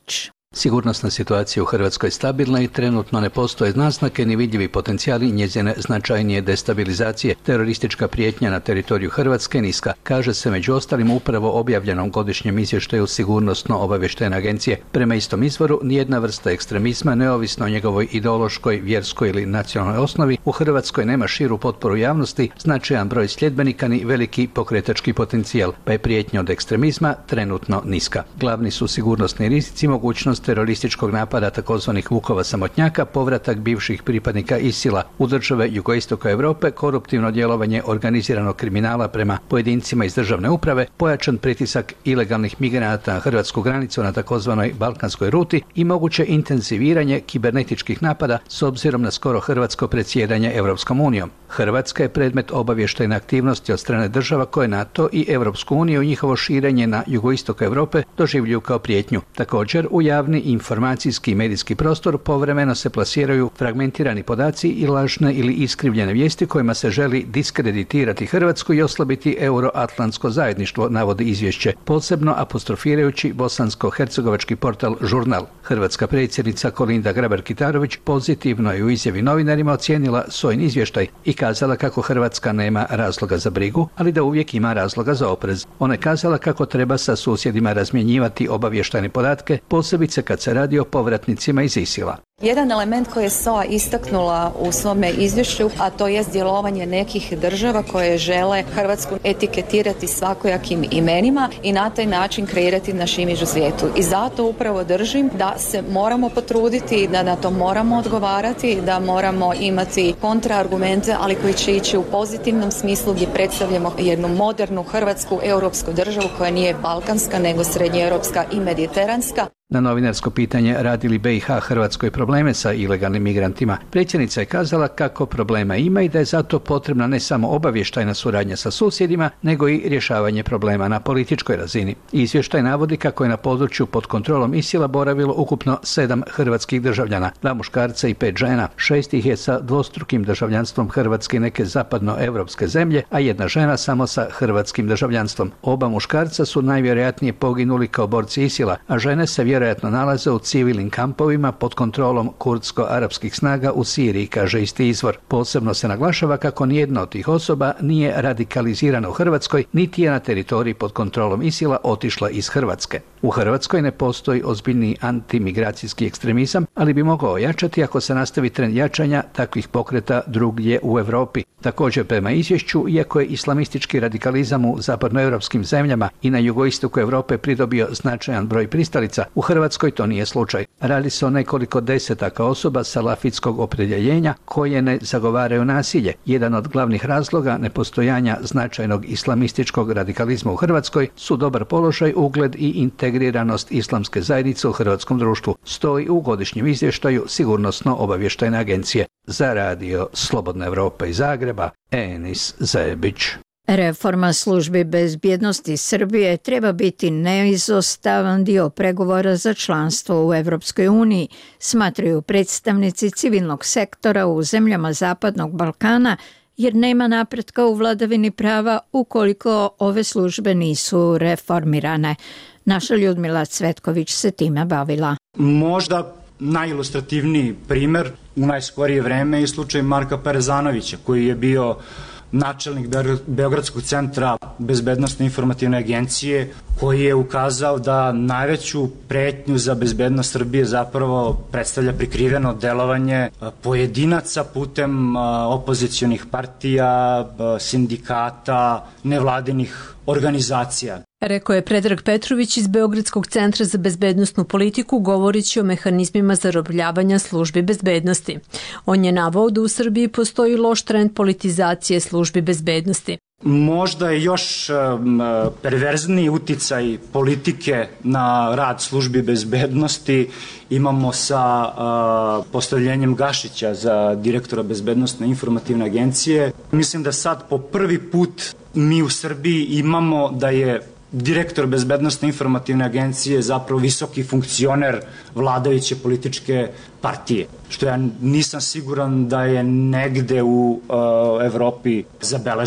Sigurnosna situacija u Hrvatskoj stabilna i trenutno ne postoje naznake ni vidljivi potencijali njezine značajnije destabilizacije. Teroristička prijetnja na teritoriju Hrvatske niska, kaže se među ostalim upravo objavljenom godišnjem izvještaju Sigurnosno-obavještajne agencije. Prema istom izvoru, nijedna vrsta ekstremizma, neovisno o njegovoj ideološkoj, vjerskoj ili nacionalnoj osnovi, u Hrvatskoj nema širu potporu javnosti, značajan broj sljedbenika ni veliki pokretački potencijal, pa je prijetnja od ekstremizma trenutno niska. Glavni su sigurnosni rizici, mogućnost terorističkog napada takozvanih Vukova samotnjaka, povratak bivših pripadnika ISIL-a u države jugoistoka Europe, koruptivno djelovanje organiziranog kriminala prema pojedincima iz državne uprave, pojačan pritisak ilegalnih migranata na hrvatsku granicu na takozvanoj balkanskoj ruti i moguće intenziviranje kibernetičkih napada s obzirom na skoro hrvatsko predsjedanje Europskom unijom. Hrvatska je predmet obavještajne aktivnosti od strane država koje NATO i Europsku uniju i njihovo širenje na jugoistok Europe doživljuju kao prijetnju. Također, u javni informacijski i medijski prostor povremeno se plasiraju fragmentirani podaci i lažne ili iskrivljene vijesti kojima se želi diskreditirati Hrvatsku i oslabiti euroatlantsko zajedništvo, navodi izvješće, posebno apostrofirajući bosansko-hercegovački portal Žurnal. Hrvatska predsjednica Kolinda Grabar-Kitarović pozitivno je u izjavi novinarima ocijenila svoj izvještaj i kazala kako Hrvatska nema razloga za brigu, ali da uvijek ima razloga za oprez. Ona je kazala kako treba sa susjedima razmjenjivati obavještajne podatke, posebice kad se radi o povratnicima iz ISIL-a. Jedan element koji je S O A istaknula u svome izvješću, a to je djelovanje nekih država koje žele Hrvatsku etiketirati svakojakim imenima i na taj način kreirati naš imidž u svijetu. I zato upravo držim da se moramo potruditi, da na to moramo odgovarati, da moramo imati kontraargumente, ali koji će ići u pozitivnom smislu gdje predstavljamo jednu modernu hrvatsku europsku državu koja nije balkanska nego srednjeeuropska i mediteranska. Na novinarsko pitanje radi li B i H Hrvatskoj probleme sa ilegalnim migrantima, predsjednica je kazala kako problema ima i da je zato potrebna ne samo obavještajna suradnja sa susjedima, nego i rješavanje problema na političkoj razini. Izvještaj navodi kako je na području pod kontrolom ISIL-a boravilo ukupno sedam hrvatskih državljana, dva muškarca i pet žena, šest ih je sa dvostrukim državljanstvom Hrvatske i neke zapadnoevropske zemlje, a jedna žena samo sa hrvatskim državljanstvom. Oba muškarca su najvjerojatnije poginuli kao borci ISIL-a, a žene se vjerojatno vjerojatno nalaze u civilnim kampovima pod kontrolom kurdsko-arapskih snaga u Siriji, kaže isti izvor. Posebno se naglašava kako nijedna od tih osoba nije radikalizirana u Hrvatskoj, niti je na teritoriji pod kontrolom ISIL-a otišla iz Hrvatske. U Hrvatskoj ne postoji ozbiljni antimigracijski ekstremizam, ali bi mogao ojačati ako se nastavi trend jačanja takvih pokreta drugdje u Europi. Također, prema izvješću, iako je islamistički radikalizam u zapadnoevropskim zemljama i na jugoistoku Europe pridobio značajan broj pristalica, u Hrvatskoj to nije slučaj. Radi se o nekoliko desetaka osoba salafitskog opredjeljenja koje ne zagovaraju nasilje. Jedan od glavnih razloga nepostojanja značajnog islamističkog radikalizma u Hrvatskoj su dobar položaj, ugled i integriranost islamske zajednice u hrvatskom društvu, stoji u godišnjem izvještaju Sigurnosno-obavještajne agencije. Za radio Slobodna Evropa iz Zagreba, Enis Zebić. Reforma službi bezbjednosti Srbije treba biti neizostavan dio pregovora za članstvo u Evropskoj uniji, smatraju predstavnici civilnog sektora u zemljama Zapadnog Balkana, jer nema napretka u vladavini prava ukoliko ove službe nisu reformirane. Naša Ljudmila Cvetković se time bavila. Možda najilustrativniji primjer u najskorije vreme je slučaj Marka Parezanovića, koji je bio načelnik Beogradskog centra bezbednosne informativne agencije, koji je ukazao da najveću pretnju za bezbednost Srbije zapravo predstavlja prikriveno delovanje pojedinaca putem opozicionih partija, sindikata, nevladinih organizacija. Rekao je Predrag Petrović iz Beogradskog centra za bezbednosnu politiku, govoreći o mehanizmima zarobljavanja službi bezbednosti. On je naveo da u Srbiji postoji loš trend politizacije službi bezbednosti. Možda je još um, perverzniji uticaj politike na rad službi bezbednosti imamo sa uh, postavljenjem Gašića za direktora bezbednosne informativne agencije. Mislim da sad po prvi put mi u Srbiji imamo da je direktor bezbednosne informativne agencije zapravo visoki funkcioner vladajuće političke partije, što ja nisam siguran da je negde u uh, Evropi zabeleženo.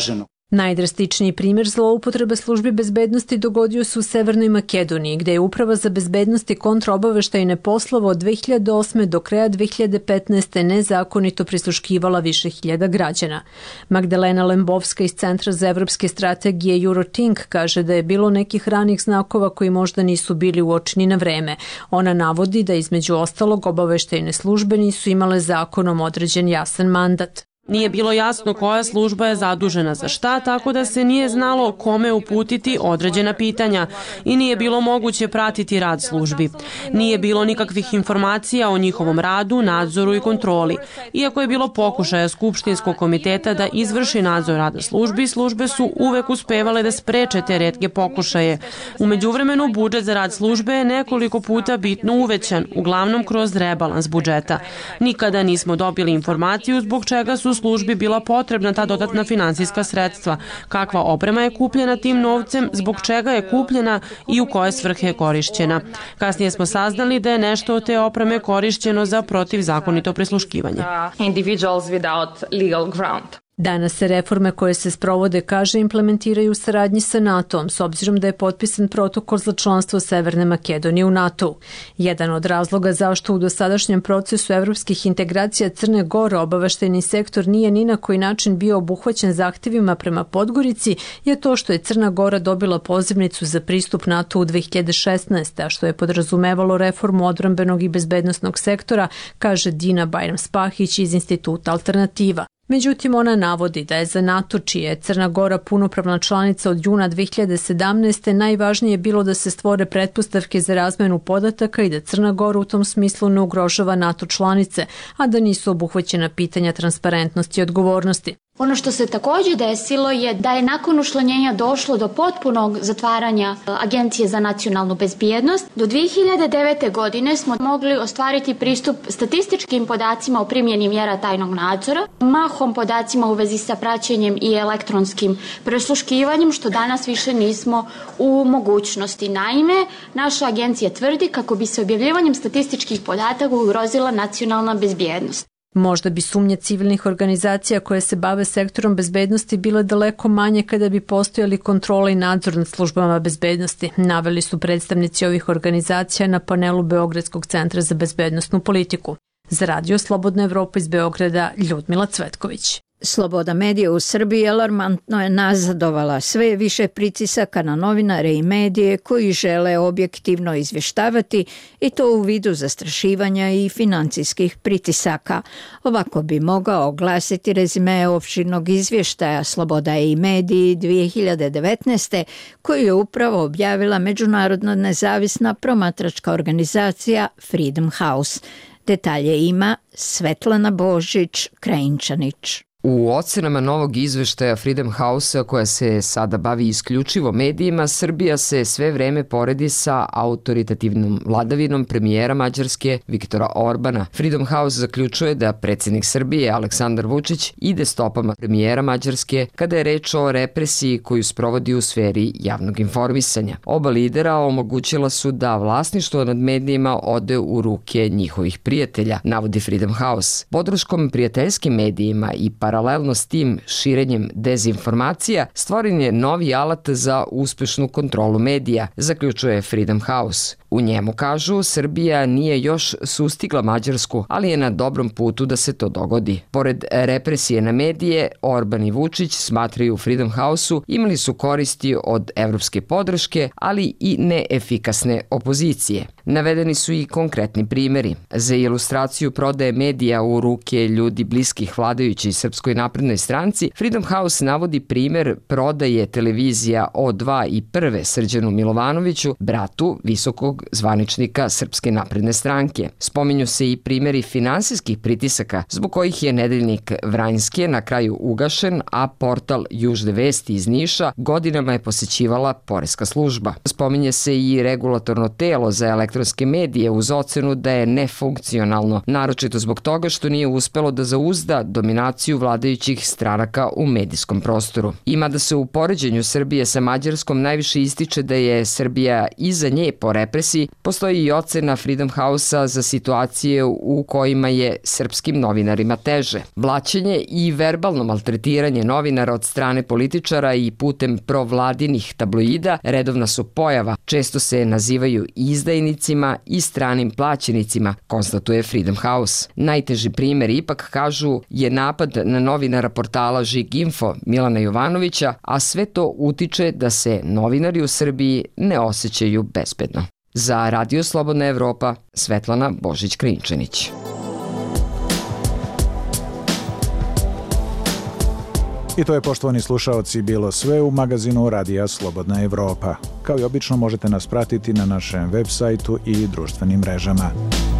Najdrastičniji primjer zloupotrebe službi bezbednosti dogodio se u Severnoj Makedoniji, gde je Uprava za bezbednost i kontraobaveštajne poslove od dve hiljade osme do kraja dve hiljade petnaeste. nezakonito prisluškivala više hiljada građana. Magdalena Lembovska iz Centra za evropske strategije Eurotink kaže da je bilo nekih ranih znakova koji možda nisu bili uočeni na vreme. Ona navodi da između ostalog obaveštajne službe nisu imale zakonom određen jasan mandat. Nije bilo jasno koja služba je zadužena za šta, tako da se nije znalo kome uputiti određena pitanja i nije bilo moguće pratiti rad službi. Nije bilo nikakvih informacija o njihovom radu, nadzoru i kontroli. Iako je bilo pokušaja Skupštinskog komiteta da izvrši nadzor rada službi, službe su uvek uspevale da spreče te retke pokušaje. U međuvremenu, budžet za rad službe je nekoliko puta bitno uvećan, uglavnom kroz rebalans budžeta. Nikada nismo dobili informaciju zbog čega su službi bila potrebna ta dodatna finansijska sredstva, kakva oprema je kupljena tim novcem, zbog čega je kupljena i u koje svrhe je korišćena. Kasnije smo saznali da je nešto od te opreme korišćeno za protivzakonito prisluškivanje. Individuals without legal ground. Danas se reforme koje se sprovode, kaže, implementiraju u saradnji sa NATO-om, s obzirom da je potpisan protokol za članstvo Severne Makedonije u NATO-u. Jedan od razloga zašto u dosadašnjem procesu evropskih integracija Crne Gore obaveštajni sektor nije ni na koji način bio obuhvaćen zahtjevima prema Podgorici je to što je Crna Gora dobila pozivnicu za pristup NATO u dve hiljade šesnaeste. a što je podrazumevalo reformu odbrambenog i bezbednosnog sektora, kaže Dina Bajram-Spahić iz Instituta Alternativa. Međutim, ona navodi da je za NATO, čija je Crna Gora punopravna članica od juna dve hiljade sedamnaeste. najvažnije bilo da se stvore pretpostavke za razmenu podataka i da Crna Gora u tom smislu ne ugrožava NATO članice, a da nisu obuhvaćena pitanja transparentnosti i odgovornosti. Ono što se također desilo je da je nakon učlanjenja došlo do potpunog zatvaranja Agencije za nacionalnu bezbjednost. Do dve hiljade devete. godine smo mogli ostvariti pristup statističkim podacima o primjeni mjera tajnog nadzora, mahom podacima u vezi sa praćenjem i elektronskim presluškivanjem, što danas više nismo u mogućnosti. Naime, naša agencija tvrdi kako bi se objavljivanjem statističkih podataka ugrozila nacionalna bezbjednost. Možda bi sumnje civilnih organizacija koje se bave sektorom bezbednosti bile daleko manje kada bi postojali kontrola i nadzor nad službama bezbednosti, naveli su predstavnici ovih organizacija na panelu Beogradskog centra za bezbednosnu politiku. Za Radio Slobodna Evropa iz Beograda, Ljudmila Cvetković. Sloboda medija u Srbiji alarmantno je nazadovala, sve je više pritisaka na novinare i medije koji žele objektivno izvještavati i to u vidu zastrašivanja i financijskih pritisaka. Ovako bi mogao glasiti rezime opširnog izvještaja Sloboda i mediji dve hiljade devetnaeste. koju je upravo objavila međunarodna nezavisna promatračka organizacija Freedom House. Detalje ima Svetlana Božić-Krajinčanić. U ocenama novog izveštaja Freedom House-a, koja se sada bavi isključivo medijima, Srbija se sve vreme poredi sa autoritativnom vladavinom premijera Mađarske Viktora Orbana. Freedom House zaključuje da predsjednik Srbije Aleksandar Vučić ide stopama premijera Mađarske kada je reč o represiji koju sprovodi u sferi javnog informisanja. Oba lidera omogućila su da vlasništvo nad medijima ode u ruke njihovih prijatelja, navodi Freedom House. Podrškom prijateljskim medijima i paralelno s tim širenjem dezinformacija stvoren je novi alat za uspešnu kontrolu medija, zaključuje Freedom House. U njemu kažu, Srbija nije još sustigla Mađarsku, ali je na dobrom putu da se to dogodi. Pored represije na medije, Orban i Vučić, smatraju u Freedom House-u, imali su koristi od evropske podrške, ali i neefikasne opozicije. Navedeni su i konkretni primjeri. Za ilustraciju prodaje medija u ruke ljudi bliskih vladajućoj Srpskoj naprednoj stranci, Freedom House navodi primjer prodaje televizija O dva i Prve Srđanu Milovanoviću, bratu visokog zvaničnika Srpske napredne stranke. Spominju se i primjeri finansijskih pritisaka, zbog kojih je nedeljnik Vranjske na kraju ugašen, a portal Južne vesti iz Niša godinama je posećivala poreska služba. Spominje se i regulatorno telo za elektroničke elektronske medije uz ocenu da je nefunkcionalno, naročito zbog toga što nije uspelo da zauzda dominaciju vladajućih stranaka u medijskom prostoru. Ima da se u poređenju Srbije sa Mađarskom najviše ističe da je Srbija iza nje po represiji, postoji i ocena Freedom House-a za situacije u kojima je srpskim novinarima teže. Blaćenje i verbalno maltretiranje novinara od strane političara i putem provladinih tabloida redovna su pojava, često se nazivaju izdajnicima i stranim plaćenicima, konstatuje Freedom House. Najteži primer, ipak kažu, je napad na novinara portala Žig Info Milana Jovanovića, a sve to utiče da se novinari u Srbiji ne osjećaju bezbedno. Za Radio Slobodna Evropa, Svetlana Božić-Krinčanić. I to je, poštovani slušaoci, bilo sve u magazinu Radija Slobodna Evropa. Kao i obično možete nas pratiti na našem web sajtu i društvenim mrežama.